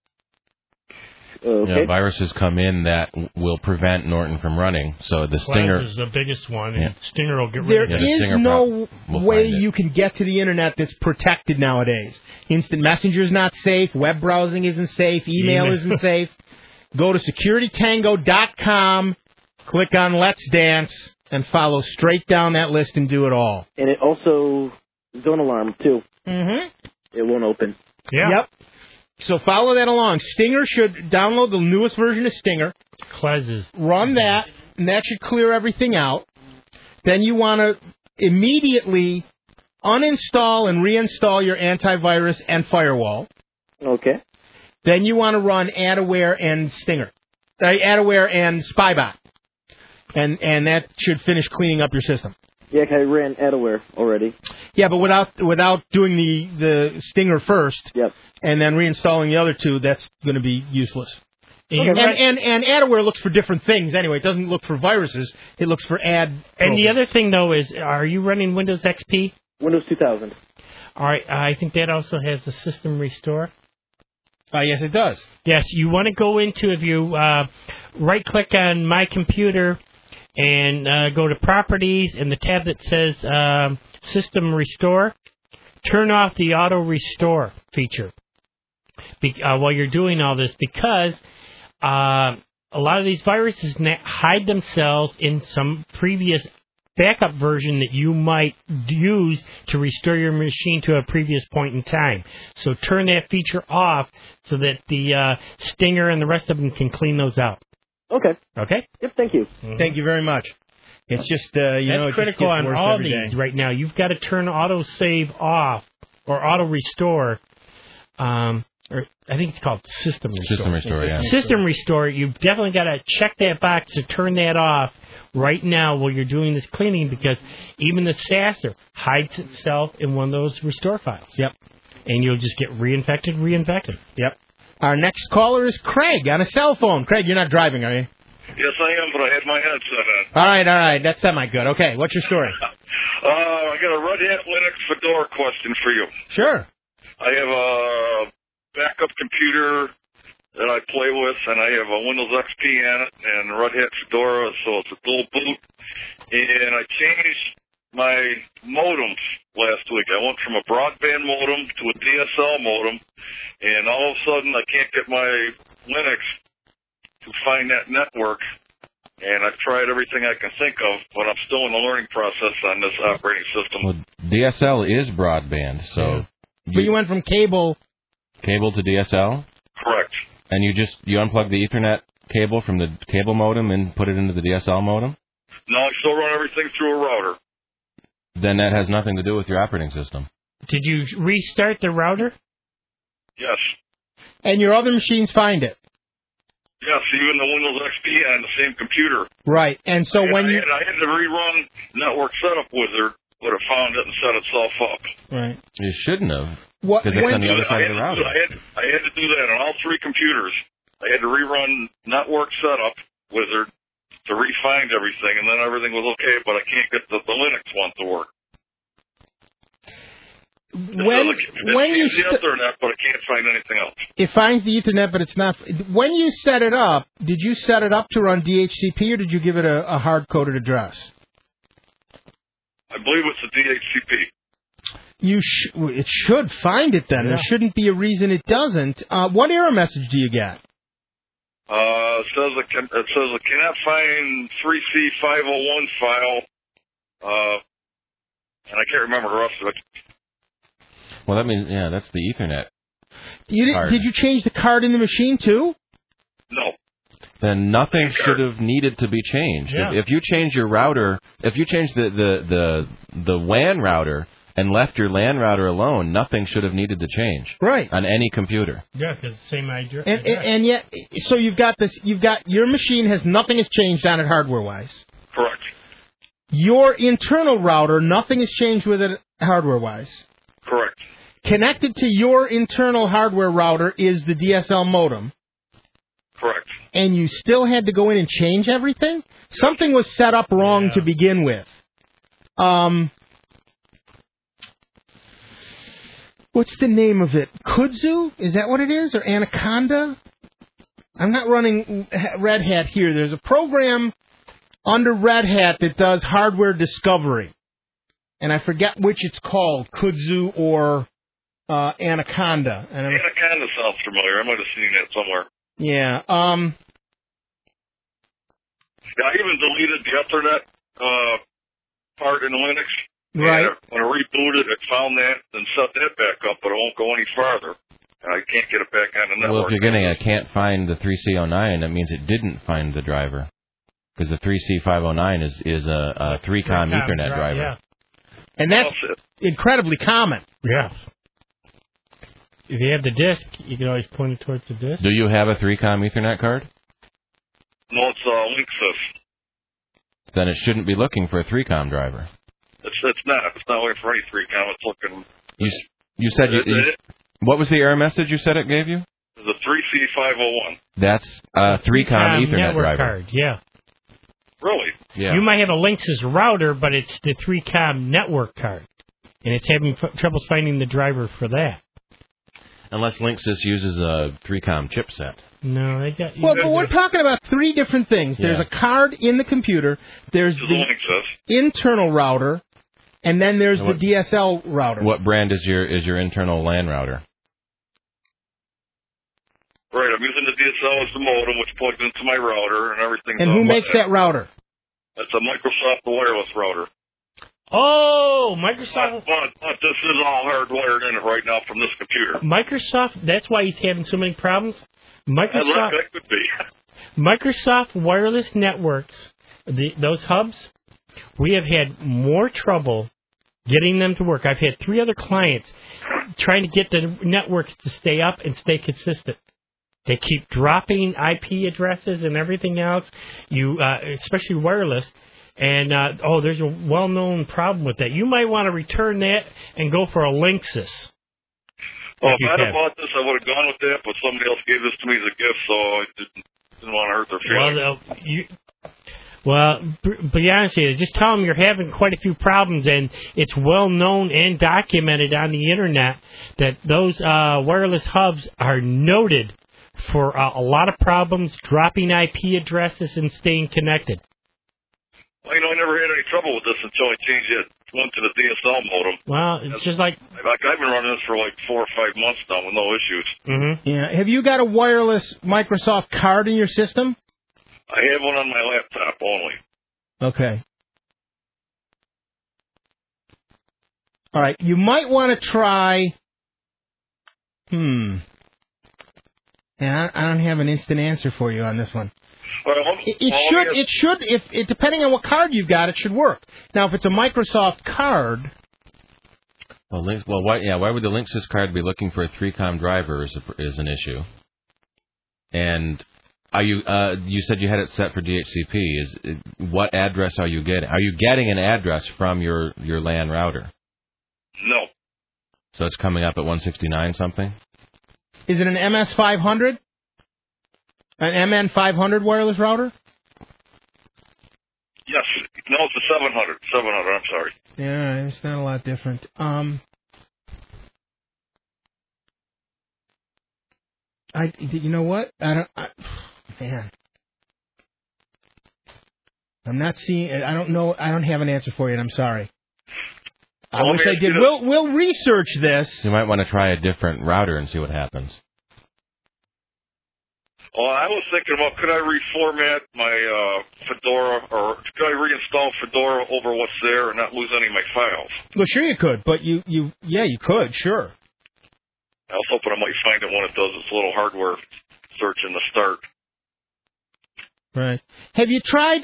Okay. Yeah, viruses come in that will prevent Norton from running. So the Stinger is the biggest one, and Stinger will get rid There of it. is no way you can get to the Internet that's protected nowadays. Instant Messenger is not safe. Web browsing isn't safe. Email isn't safe. Go to securitytango.com, click on Let's Dance, and follow straight down that list and do it all. And it also Zone Alarm, too. Mm-hmm. It won't open. Yeah. Yep. So follow that along. Stinger should download the newest version of Stinger. Clezzes. Run that, and that should clear everything out. Then you want to immediately uninstall and reinstall your antivirus and firewall. Okay. Then you want to run AdAware and Stinger. AdAware and Spybot. And that should finish cleaning up your system. Yeah, 'cause I ran AdAware already. Yeah, but without doing the Stinger first, and then reinstalling the other two, that's going to be useless. And AdAware looks for different things anyway. It doesn't look for viruses. It looks for ad. And the other thing, though, is are you running Windows XP? Windows 2000. All right. I think that also has the system restore. Yes, it does. Yes, you want to go into, if you right-click on My Computer and go to Properties, and the tab that says System Restore, turn off the Auto Restore feature while you're doing all this, because a lot of these viruses hide themselves in some previous backup version that you might use to restore your machine to a previous point in time. So turn that feature off so that the Stinger and the rest of them can clean those out. Okay. Okay? Yep, thank you. Mm-hmm. Thank you very much. It's just, That's it critical just gets on worse all every these day. right now. You've got to turn auto save off or auto restore. Or I think it's called System Restore. System Restore, yeah. System Restore, you've definitely got to check that box to turn that off right now while you're doing this cleaning, because even the Sasser hides itself in one of those restore files. Yep. And you'll just get reinfected. Yep. Our next caller is Craig on a cell phone. Craig, you're not driving, are you? Yes, I am, but I had my headset on. All right. That's semi-good. Okay, what's your story? I got a Red Hat Linux Fedora question for you. Sure. I have a backup computer that I play with, and I have a Windows XP on it and Red Hat Fedora, so it's a dual boot. And I changed my modems last week. I went from a broadband modem to a DSL modem, and all of a sudden I can't get my Linux to find that network. And I've tried everything I can think of, but I'm still in the learning process on this operating system. Well, DSL is broadband, so... But you went from cable to DSL? Correct. And you unplug the Ethernet cable from the cable modem and put it into the DSL modem? No, I still run everything through a router. Then that has nothing to do with your operating system. Did you restart the router? Yes. And your other machines find it? Yes, even the Windows XP on the same computer. Right, and so when I had to rerun Network Setup Wizard, would have found it and set itself up. Right. You shouldn't have. What? Because it's on the other side of the router. I had to do that on all three computers. I had to rerun Network Setup Wizard to re-find everything, and then everything was okay, but I can't get the Linux one to work. When you the Ethernet, but I can't find anything else. It finds the Ethernet, but it's not. When you set it up, did you set it up to run DHCP, or did you give it a hard-coded address? I believe it's a DHCP. It should find it then. Yeah. There shouldn't be a reason it doesn't. What error message do you get? It says it cannot find 3C501 file, and I can't remember the rest of it. Well, that means, that's the Ethernet. Did you change the card in the machine, too? No. Then nothing should have needed to be changed. Yeah. If you change your router, if you change the WAN router and left your LAN router alone, nothing should have needed to change. Right. On any computer. Yeah, because the same idea. And yet, so you've got your machine nothing has changed on it hardware-wise. Correct. Your internal router, nothing has changed with it hardware-wise. Correct. Connected to your internal hardware router is the DSL modem. Correct. And you still had to go in and change everything? Something was set up wrong to begin with. What's the name of it? Kudzu? Is that what it is? Or Anaconda? I'm not running Red Hat here. There's a program under Red Hat that does hardware discovery. And I forget which it's called, Kudzu or Anaconda. Anaconda sounds familiar. I might have seen that somewhere. Yeah. I even deleted the Ethernet part in Linux. Right. When I rebooted, it found that and set that back up, but it won't go any farther. And I can't get it back on the network. Well, if you're getting a can't find the 3C09, that means it didn't find the driver. Because the 3C509 is a 3COM Ethernet driver. Yeah. And that's incredibly common. Yeah. If you have the disk, you can always point it towards the disk. Do you have a 3COM Ethernet card? No, it's Linksys. Then it shouldn't be looking for a 3COM driver. It's not. It's not looking for any 3COM. It's looking. You said what was the error message you said it gave you? It's a 3C501. That's a 3COM Ethernet network driver. card, yeah. Really? Yeah. You might have a Linksys router, but it's the 3COM network card, and it's having trouble finding the driver for that. Unless Linksys uses a 3COM chipset. No, they got. Well, but we're talking about three different things. There's Yeah. a card in the computer. There's the internal router, and then there's the DSL router. What brand is your internal LAN router? Right, I'm using the DSL as the modem, which plugs into my router, and everything's And who makes that router? That's a Microsoft wireless router. Oh, Microsoft. But this is all hardwired in it right now from this computer. Microsoft. That's why he's having so many problems. Microsoft. That could be. Microsoft wireless networks. Those hubs. We have had more trouble getting them to work. I've had 3 other clients trying to get the networks to stay up and stay consistent. They keep dropping IP addresses and everything else. Especially wireless. And, there's a well-known problem with that. You might want to return that and go for a Linksys. Well, if I'd have bought this, I would have gone with that, but somebody else gave this to me as a gift, so I didn't want to hurt their feelings. Well, be honest with you, just tell them you're having quite a few problems, and it's well-known and documented on the Internet that those wireless hubs are noted for a lot of problems, dropping IP addresses and staying connected. Well, I never had any trouble with this until I changed it. Went to the DSL modem. Well, it's just like I've been running this for like 4 or 5 months now with no issues. Mm-hmm. Yeah. Have you got a wireless Microsoft card in your system? I have one on my laptop only. Okay. All right. You might want to try. And I don't have an instant answer for you on this one. It should, if depending on what card you've got, it should work. Now, if it's a Microsoft card. Why would the Linksys card be looking for a 3COM driver is an issue. And Are you? You said you had it set for DHCP. What address are you getting? Are you getting an address from your LAN router? No. So it's coming up at 169 something? Is it an MS500? An MN500 wireless router? Yes. No, it's a 700. 700, I'm sorry. Yeah, it's not a lot different. You know what? Man. I'm not seeing. I don't know. I don't have an answer for you, and I'm sorry. I wish I did. We'll research this. You might want to try a different router and see what happens. Well, I was thinking about could I reformat my Fedora, or could I reinstall Fedora over what's there and not lose any of my files? Well, sure you could, but you could, sure. I was hoping I might find it when it does its little hardware search in the start. Right. Have you tried?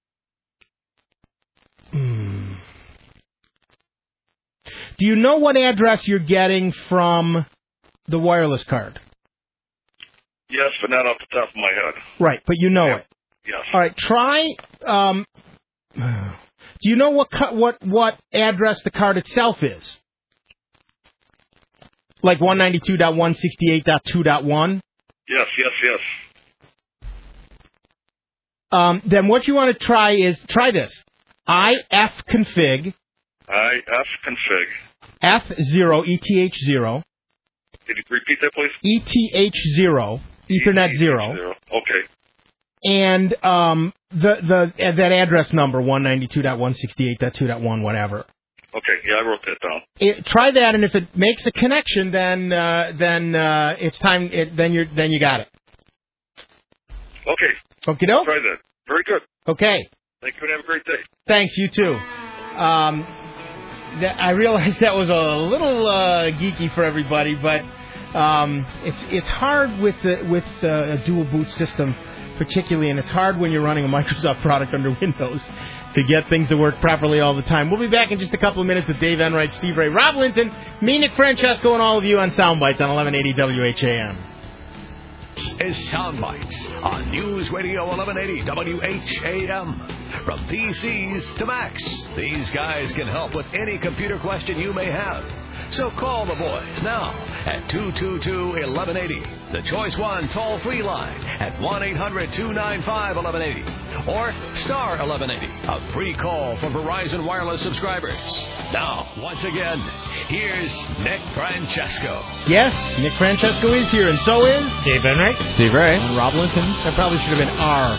Do you know what address you're getting from the wireless card? Yes, but not off the top of my head. Right, but you know it. Yes. All right, try. Do you know what address the card itself is? Like 192.168.2.1? Yes. Then what you want to try is this. ifconfig. ifconfig. F0, ETH0. Could you repeat that, please? ETH0, Ethernet 0. Okay. And that address number, 192.168.2.1, whatever. Okay, yeah, I wrote that down. Try that, and if it makes a connection, then it's time. Then you got it. Okay. Okie doke. Try that. Very good. Okay. Thank you, and have a great day. Thanks. You too. I realized that was a little geeky for everybody, but it's hard with a dual boot system, particularly, and it's hard when you're running a Microsoft product under Windows to get things to work properly all the time. We'll be back in just a couple of minutes with Dave Enright, Steve Ray, Rob Linton, me, Nick Francesco, and all of you on Soundbites on 1180 WHAM. Is Soundbites on News Radio 1180 WHAM. From PCs to Macs, these guys can help with any computer question you may have. So call the boys now at 222-1180, the Choice 1 toll-free line at 1-800-295-1180, or star 1180, a free call for Verizon Wireless subscribers. Now, once again, here's Nick Francesco. Yes, Nick Francesco is here, and so is Dave Enright, Steve Ray, and Rob Linton. That probably should have been R.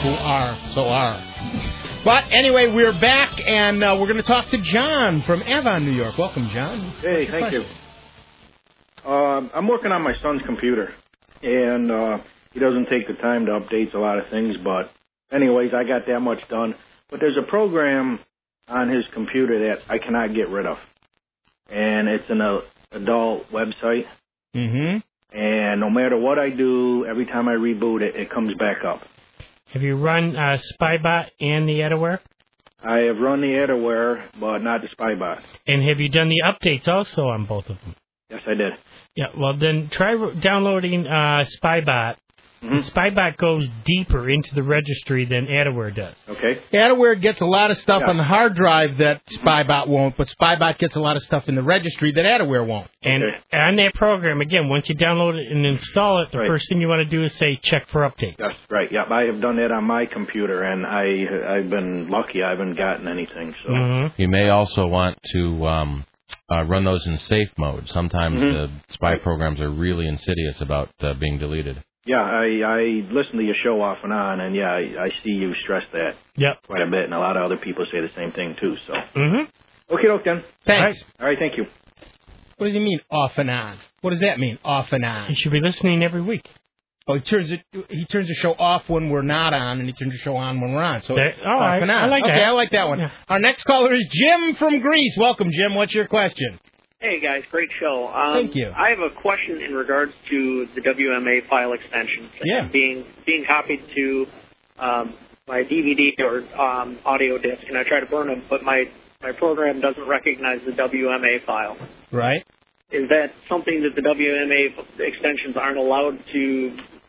But anyway, we're back, and we're going to talk to John from Avon, New York. Welcome, John. Hey, thank you. I'm working on my son's computer, and he doesn't take the time to update a lot of things, but anyways, I got that much done. But there's a program on his computer that I cannot get rid of, and it's an adult website. Mm-hmm. And no matter what I do, every time I reboot it, it comes back up. Have you run Spybot and the Edaware? I have run the Edaware, but not the Spybot. And have you done the updates also on both of them? Yes, I did. Yeah, well, then try downloading Spybot. Mm-hmm. Spybot goes deeper into the registry than Edaware does. Okay. Edaware gets a lot of stuff on the hard drive that Spybot won't, but Spybot gets a lot of stuff in the registry that Edaware won't. And on that program, again, once you download it and install it, the first thing you want to do is say check for updates. That's right. Yep, I have done that on my computer, and I've been lucky. I haven't gotten anything. So You may also want to run those in safe mode. Sometimes the spy programs are really insidious about being deleted. Yeah, I listen to your show off and on, and I see you stress that quite a bit, and a lot of other people say the same thing too. So, Okay, then. Thanks. All right, thank you. What does he mean off and on? What does that mean off and on? You should be listening every week. Oh, he turns the show off when we're not on, and he turns the show on when we're on. So off and on. I like that. Okay, I like that one. Yeah. Our next caller is Jim from Greece. Welcome, Jim. What's your question? Hey, guys, great show. Thank you. I have a question in regards to the WMA file extensions being copied to my DVD or audio disc, and I try to burn them, but my program doesn't recognize the WMA file. Right. Is that something that the WMA extensions aren't allowed to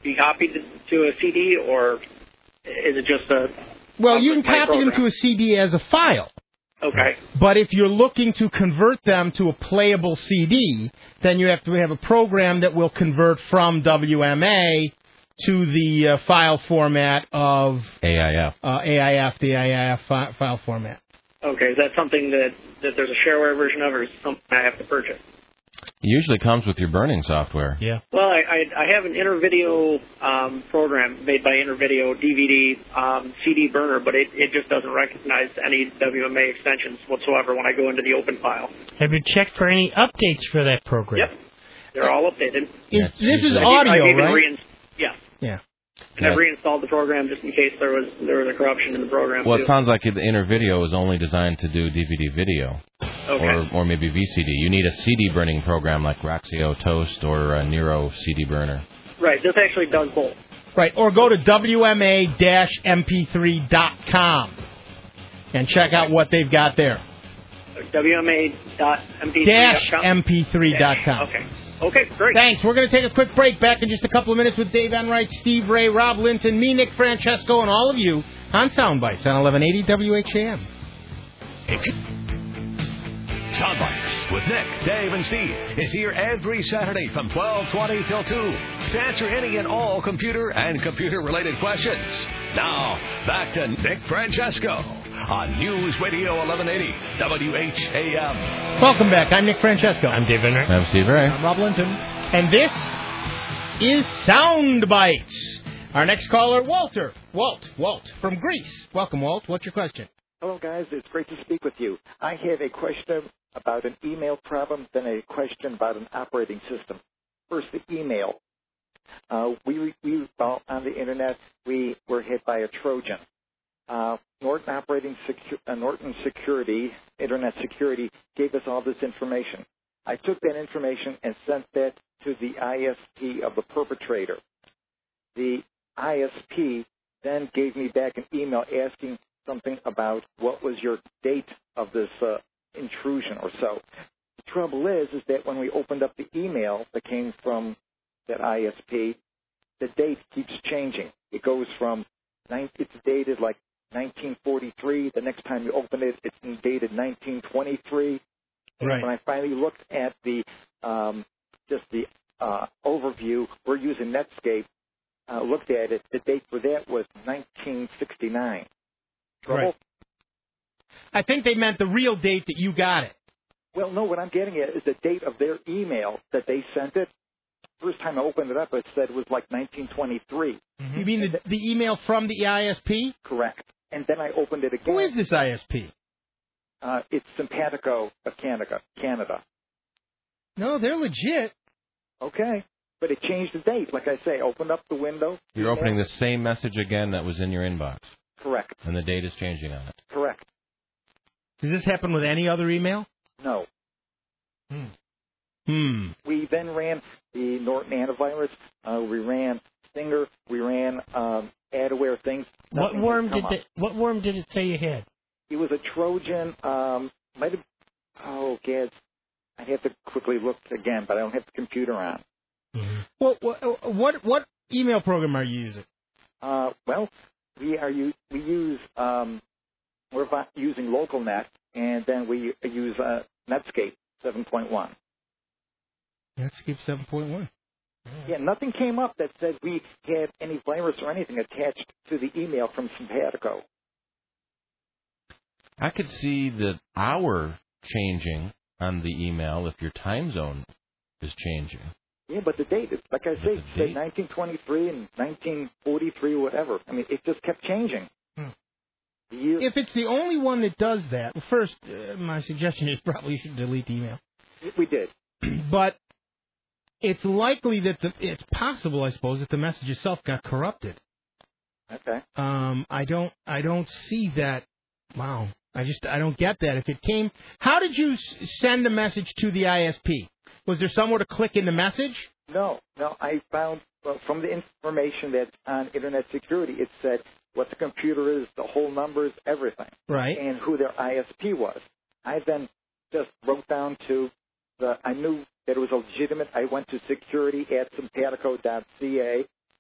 be copied to a CD, or is it just a... Well, you can copy them to a CD as a file. Okay. But if you're looking to convert them to a playable CD, then you have to have a program that will convert from WMA to the file format of AIF. The AIF file format. Okay, is that something that there's a shareware version of, or is it something I have to purchase? It usually comes with your burning software. Yeah. Well, I have an InterVideo program made by InterVideo DVD CD burner, but it just doesn't recognize any WMA extensions whatsoever when I go into the open file. Have you checked for any updates for that program? Yep. They're all updated. This is audio, right? Yes. Yeah. And I've reinstalled the program just in case there was a corruption in the program. Well, too. it sounds like the InterVideo is only designed to do DVD video, or maybe VCD. You need a CD burning program like Roxio Toast or Nero CD burner. Right. This actually does both. Right. Or go to WMA-MP3.com and check out what they've got there. WMA.MP3.com. MP3.com. Okay. Okay, great. Thanks. We're going to take a quick break. Back in just a couple of minutes with Dave Enright, Steve Ray, Rob Linton, me, Nick Francesco, and all of you on Soundbites on 1180 WHAM. Soundbites with Nick, Dave, and Steve is here every Saturday from 12:20 till 2 to answer any and all computer and computer-related questions. Now, back to Nick Francesco on News Radio 1180 WHAM. Welcome back. I'm Nick Francesco. I'm Dave Enright. I'm Steve Ray. I'm Rob Linton. And this is Soundbites. Our next caller, Walt from Greece. Welcome, Walt. What's your question? Hello, guys. It's great to speak with you. I have a question about an email problem, then a question about an operating system. First, the email. We on the Internet, we were hit by a Trojan. Norton Security, Internet Security, gave us all this information. I took that information and sent that to the ISP of the perpetrator. The ISP then gave me back an email asking something about what was your date of this intrusion or so. The trouble is that when we opened up the email that came from that ISP, the date keeps changing. It goes from, it's dated like 1943. The next time you open it, it's dated 1923. And right. When I finally looked at the overview, we're using Netscape, looked at it, the date for that was 1969. Trouble? Right. I think they meant the real date that you got it. Well, no, what I'm getting at is the date of their email that they sent it. First time I opened it up, it said it was like 1923. Mm-hmm. You mean the email from the ISP? Correct. And then I opened it again. Who is this ISP? It's Simpatico of Canada. No, they're legit. Okay. But it changed the date. Like I say, opened up the window. You're opening the same message again that was in your inbox. Correct. And the date is changing on it. Correct. Does this happen with any other email? No. We then ran the Norton antivirus. We ran Stinger. We ran adware things. What worm did it say you had? It was a Trojan. Might have. Oh, Gad. I'd have to quickly look again, but I don't have the computer on. Mm-hmm. Well, what email program are you using? Well, we're using LocalNet, and then we use Netscape 7.1. Netscape 7.1. Yeah, nothing came up that said we had any virus or anything attached to the email from Simpatico. I could see the hour changing on the email if your time zone is changing. Yeah, but the date, like I say, it said 1923 and 1943, whatever. I mean, it just kept changing. If it's the only one that does that, well, first, my suggestion is probably you should delete the email. We did. But it's likely that it's possible, I suppose, that the message itself got corrupted. Okay. I don't see that. Wow. I don't get that. If it came, how did you send a message to the ISP? Was there somewhere to click in the message? No. I found from the information that's on Internet Security, it said what the computer is, the whole numbers, everything. Right. And who their ISP was. I then just wrote down I knew that it was legitimate. I went to security@simpatico.ca,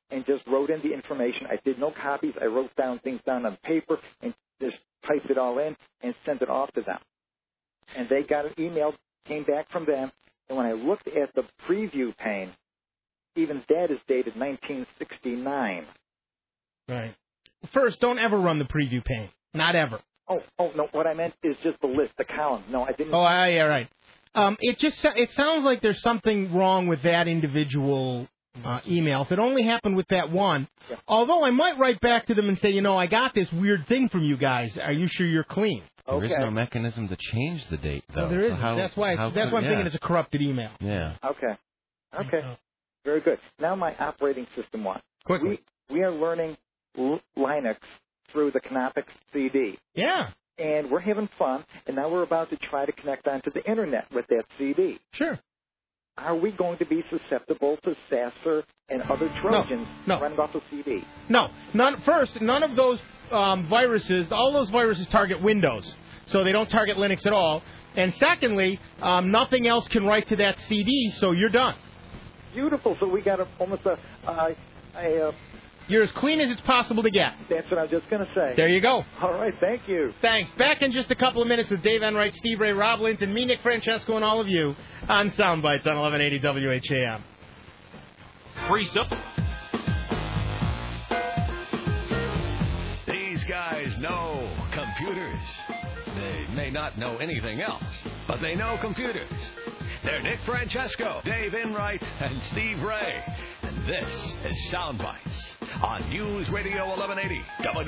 and just wrote in the information. I did no copies. I wrote things down on paper and just typed it all in and sent it off to them. And they got an email, came back from them, and when I looked at the preview pane, even that is dated 1969. Right. First, don't ever run the preview pane. Not ever. Oh, no, what I meant is just the list, the column. No, I didn't. Oh, yeah, right. It sounds like there's something wrong with that individual email. If it only happened with that one, yeah. Although I might write back to them and say, I got this weird thing from you guys. Are you sure you're clean? There is no mechanism to change the date, though. Well, there isn't. That's why I'm thinking it's a corrupted email. Yeah. Okay. Very good. Now my operating system one. Quickly. We are learning Linux through the Knoppix CD. Yeah. And we're having fun, and now we're about to try to connect onto the Internet with that CD. Sure. Are we going to be susceptible to Sasser and other Trojans running off the CD? No. None of those viruses, all those viruses target Windows, so they don't target Linux at all. And secondly, nothing else can write to that CD, so you're done. Beautiful. So we got almost You're as clean as it's possible to get. That's what I was just going to say. There you go. All right, thank you. Thanks. Back in just a couple of minutes with Dave Enright, Steve Ray, Rob Linton, me, Nick Francesco, and all of you on Soundbites on 1180 WHAM. Free stuff. These guys know computers. They may not know anything else, but they know computers. They're Nick Francesco, Dave Enright, and Steve Ray. And this is Soundbites on News Radio 1180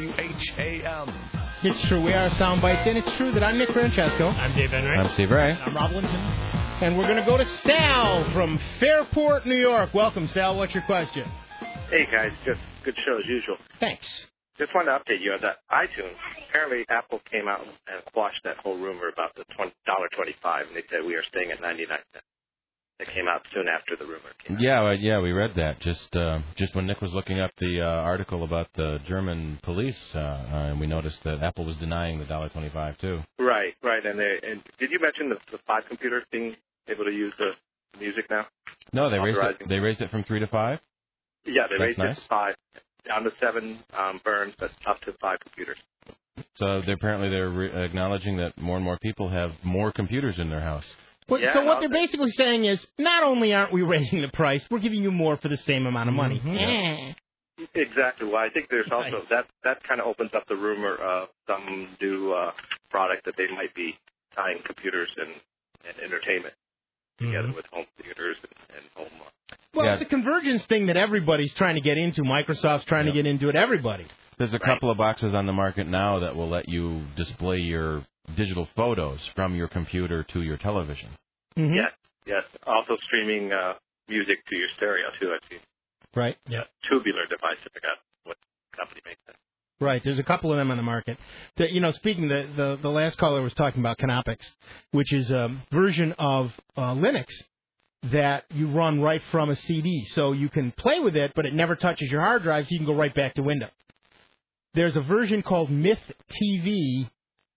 WHAM. It's true, we are Soundbites, and it's true that I'm Nick Francesco. I'm Dave Enright. I'm Steve Ray. I'm Rob Linton. And we're going to go to Sal from Fairport, New York. Welcome, Sal. What's your question? Hey, guys. Just good show as usual. Thanks. Just wanted to update you on that iTunes. Apparently, Apple came out and quashed that whole rumor about the $1.25, and they said we are staying at 99 cents. That came out soon after the rumor came out. Yeah, we read that just when Nick was looking up the article about the German police, and we noticed that Apple was denying the $1.25 too. Right. And did you mention the 5 computers being able to use the music now? No, they raised it from 3 to 5. Yeah, they raised nice. it to 5. Down to 7 burns, but up to 5 computers. So they're acknowledging that more and more people have more computers in their house. What they're basically saying is, not only aren't we raising the price, we're giving you more for the same amount of money. Mm-hmm. Exactly. Well, I think there's also that kind of opens up the rumor of some new product that they might be tying computers and entertainment together with home theaters and home. It's a convergence thing that everybody's trying to get into. Microsoft's trying to get into it. Everybody. There's a couple of boxes on the market now that will let you display your digital photos from your computer to your television. Mm-hmm. Yes. Also streaming music to your stereo, too, I've seen. Right. Yeah. Tubular device, I forgot what company makes that. Right. There's a couple of them on the market. Speaking, the last caller was talking about Knoppix, which is a version of Linux that you run right from a CD. So you can play with it, but it never touches your hard drive, so you can go right back to Windows. There's a version called Myth TV,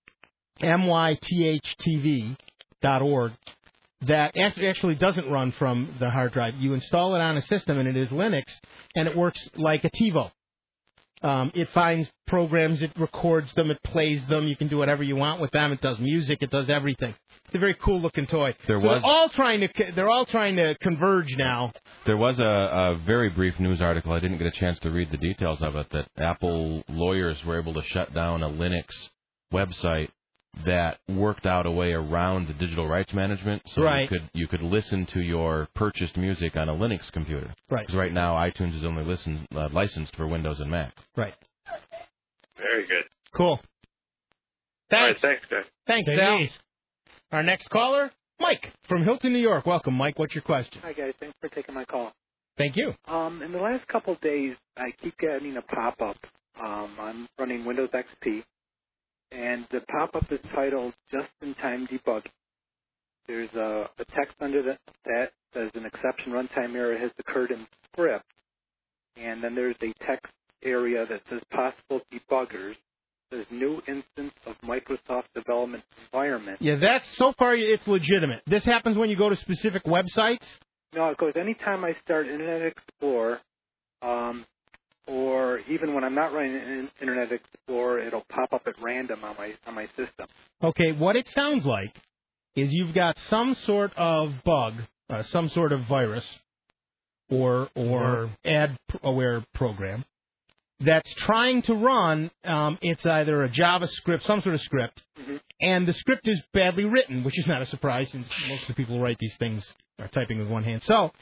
mythtv.org, that actually doesn't run from the hard drive. You install it on a system, and it is Linux, and it works like a TiVo. It finds programs, it records them, it plays them. You can do whatever you want with them. It does music, it does everything. It's a very cool-looking toy. They're all trying to converge now. There was a very brief news article. I didn't get a chance to read the details of it. That Apple lawyers were able to shut down a Linux website that worked out a way around the digital rights management, so you could listen to your purchased music on a Linux computer. Right. Because right now iTunes is only licensed for Windows and Mac. Right. Very good. Cool. Thanks. All right, thanks, guys. Thanks, Al. Our next caller, Mike from Hilton, New York. Welcome, Mike. What's your question? Hi, guys. Thanks for taking my call. Thank you. In the last couple of days, I keep getting a pop-up. I'm running Windows XP. And the pop-up is titled Just-in-Time Debugging. There's a text under that says an exception runtime error has occurred in script. And then there's a text area that says possible debuggers. There's new instance of Microsoft development environment. Yeah, so far it's legitimate. This happens when you go to specific websites? No, it goes anytime I start Internet Explorer, or even when I'm not running Internet Explorer, it'll pop up at random on my system. Okay, what it sounds like is you've got some sort of bug, some sort of virus, or ad-aware program that's trying to run. It's either a JavaScript, some sort of script, and the script is badly written, which is not a surprise since most of the people who write these things are typing with one hand. So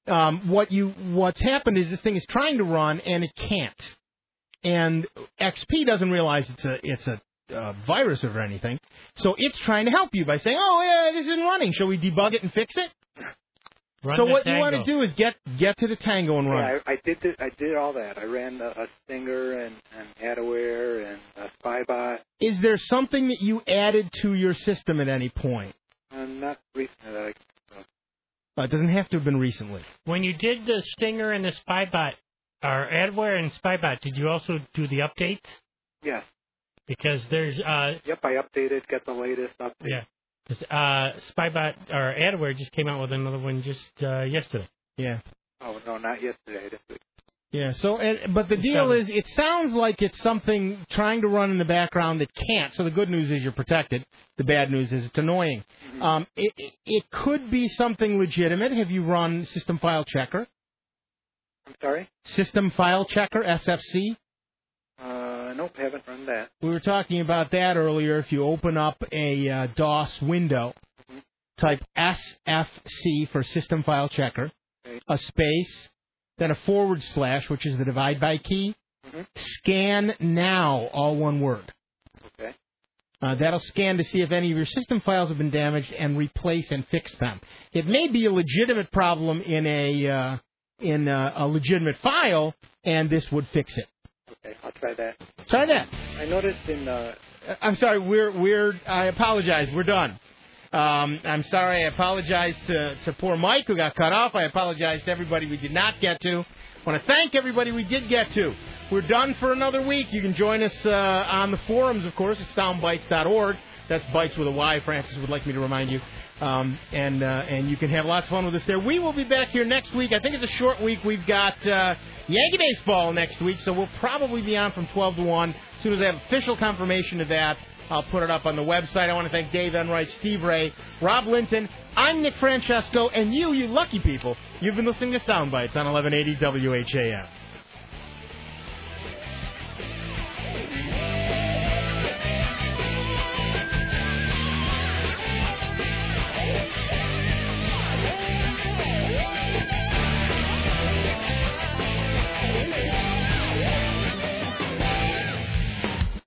what's happened is this thing is trying to run and it can't, and XP doesn't realize it's a virus or anything, so it's trying to help you by saying, "Oh yeah, this isn't running. Shall we debug it and fix it?" So what you want to do is get to the Tango and run. Yeah, I did all that. I ran a Stinger and AdAware and Spybot. Is there something that you added to your system at any point? Not recently. It doesn't have to have been recently. When you did the Stinger and the Spybot, or AdAware and Spybot, did you also do the updates? Yes. Because there's... Yep, I updated, got the latest update. Yeah. Spybot, or AdAware just came out with another one just yesterday. Yeah. Oh, no, not yesterday. This week. Yeah, but the deal is, it sounds like it's something trying to run in the background that can't. So the good news is you're protected. The bad news is it's annoying. It could be something legitimate. Have you run System File Checker? I'm sorry? System File Checker, SFC? Nope, haven't run that. We were talking about that earlier. If you open up a DOS window, type SFC for System File Checker, a space, then a /, which is the divide by key, scan now, all one word. Okay. That'll scan to see if any of your system files have been damaged and replace and fix them. It may be a legitimate problem in a legitimate file, and this would fix it. Okay, I'll try that. Try that. I noticed in... I'm sorry, I apologize, we're done. I'm sorry, I apologize to poor Mike who got cut off. I apologize to everybody we did not get to. I want to thank everybody we did get to. We're done for another week. You can join us on the forums, of course, at soundbites.org. That's Bites with a Y, Francis would like me to remind you. And you can have lots of fun with us there. We will be back here next week. I think it's a short week. We've got Yankee baseball next week, so we'll probably be on from 12 to 1. As soon as I have official confirmation of that, I'll put it up on the website. I want to thank Dave Enright, Steve Ray, Rob Linton. I'm Nick Francesco, and you lucky people, you've been listening to Soundbites on 1180 WHAM.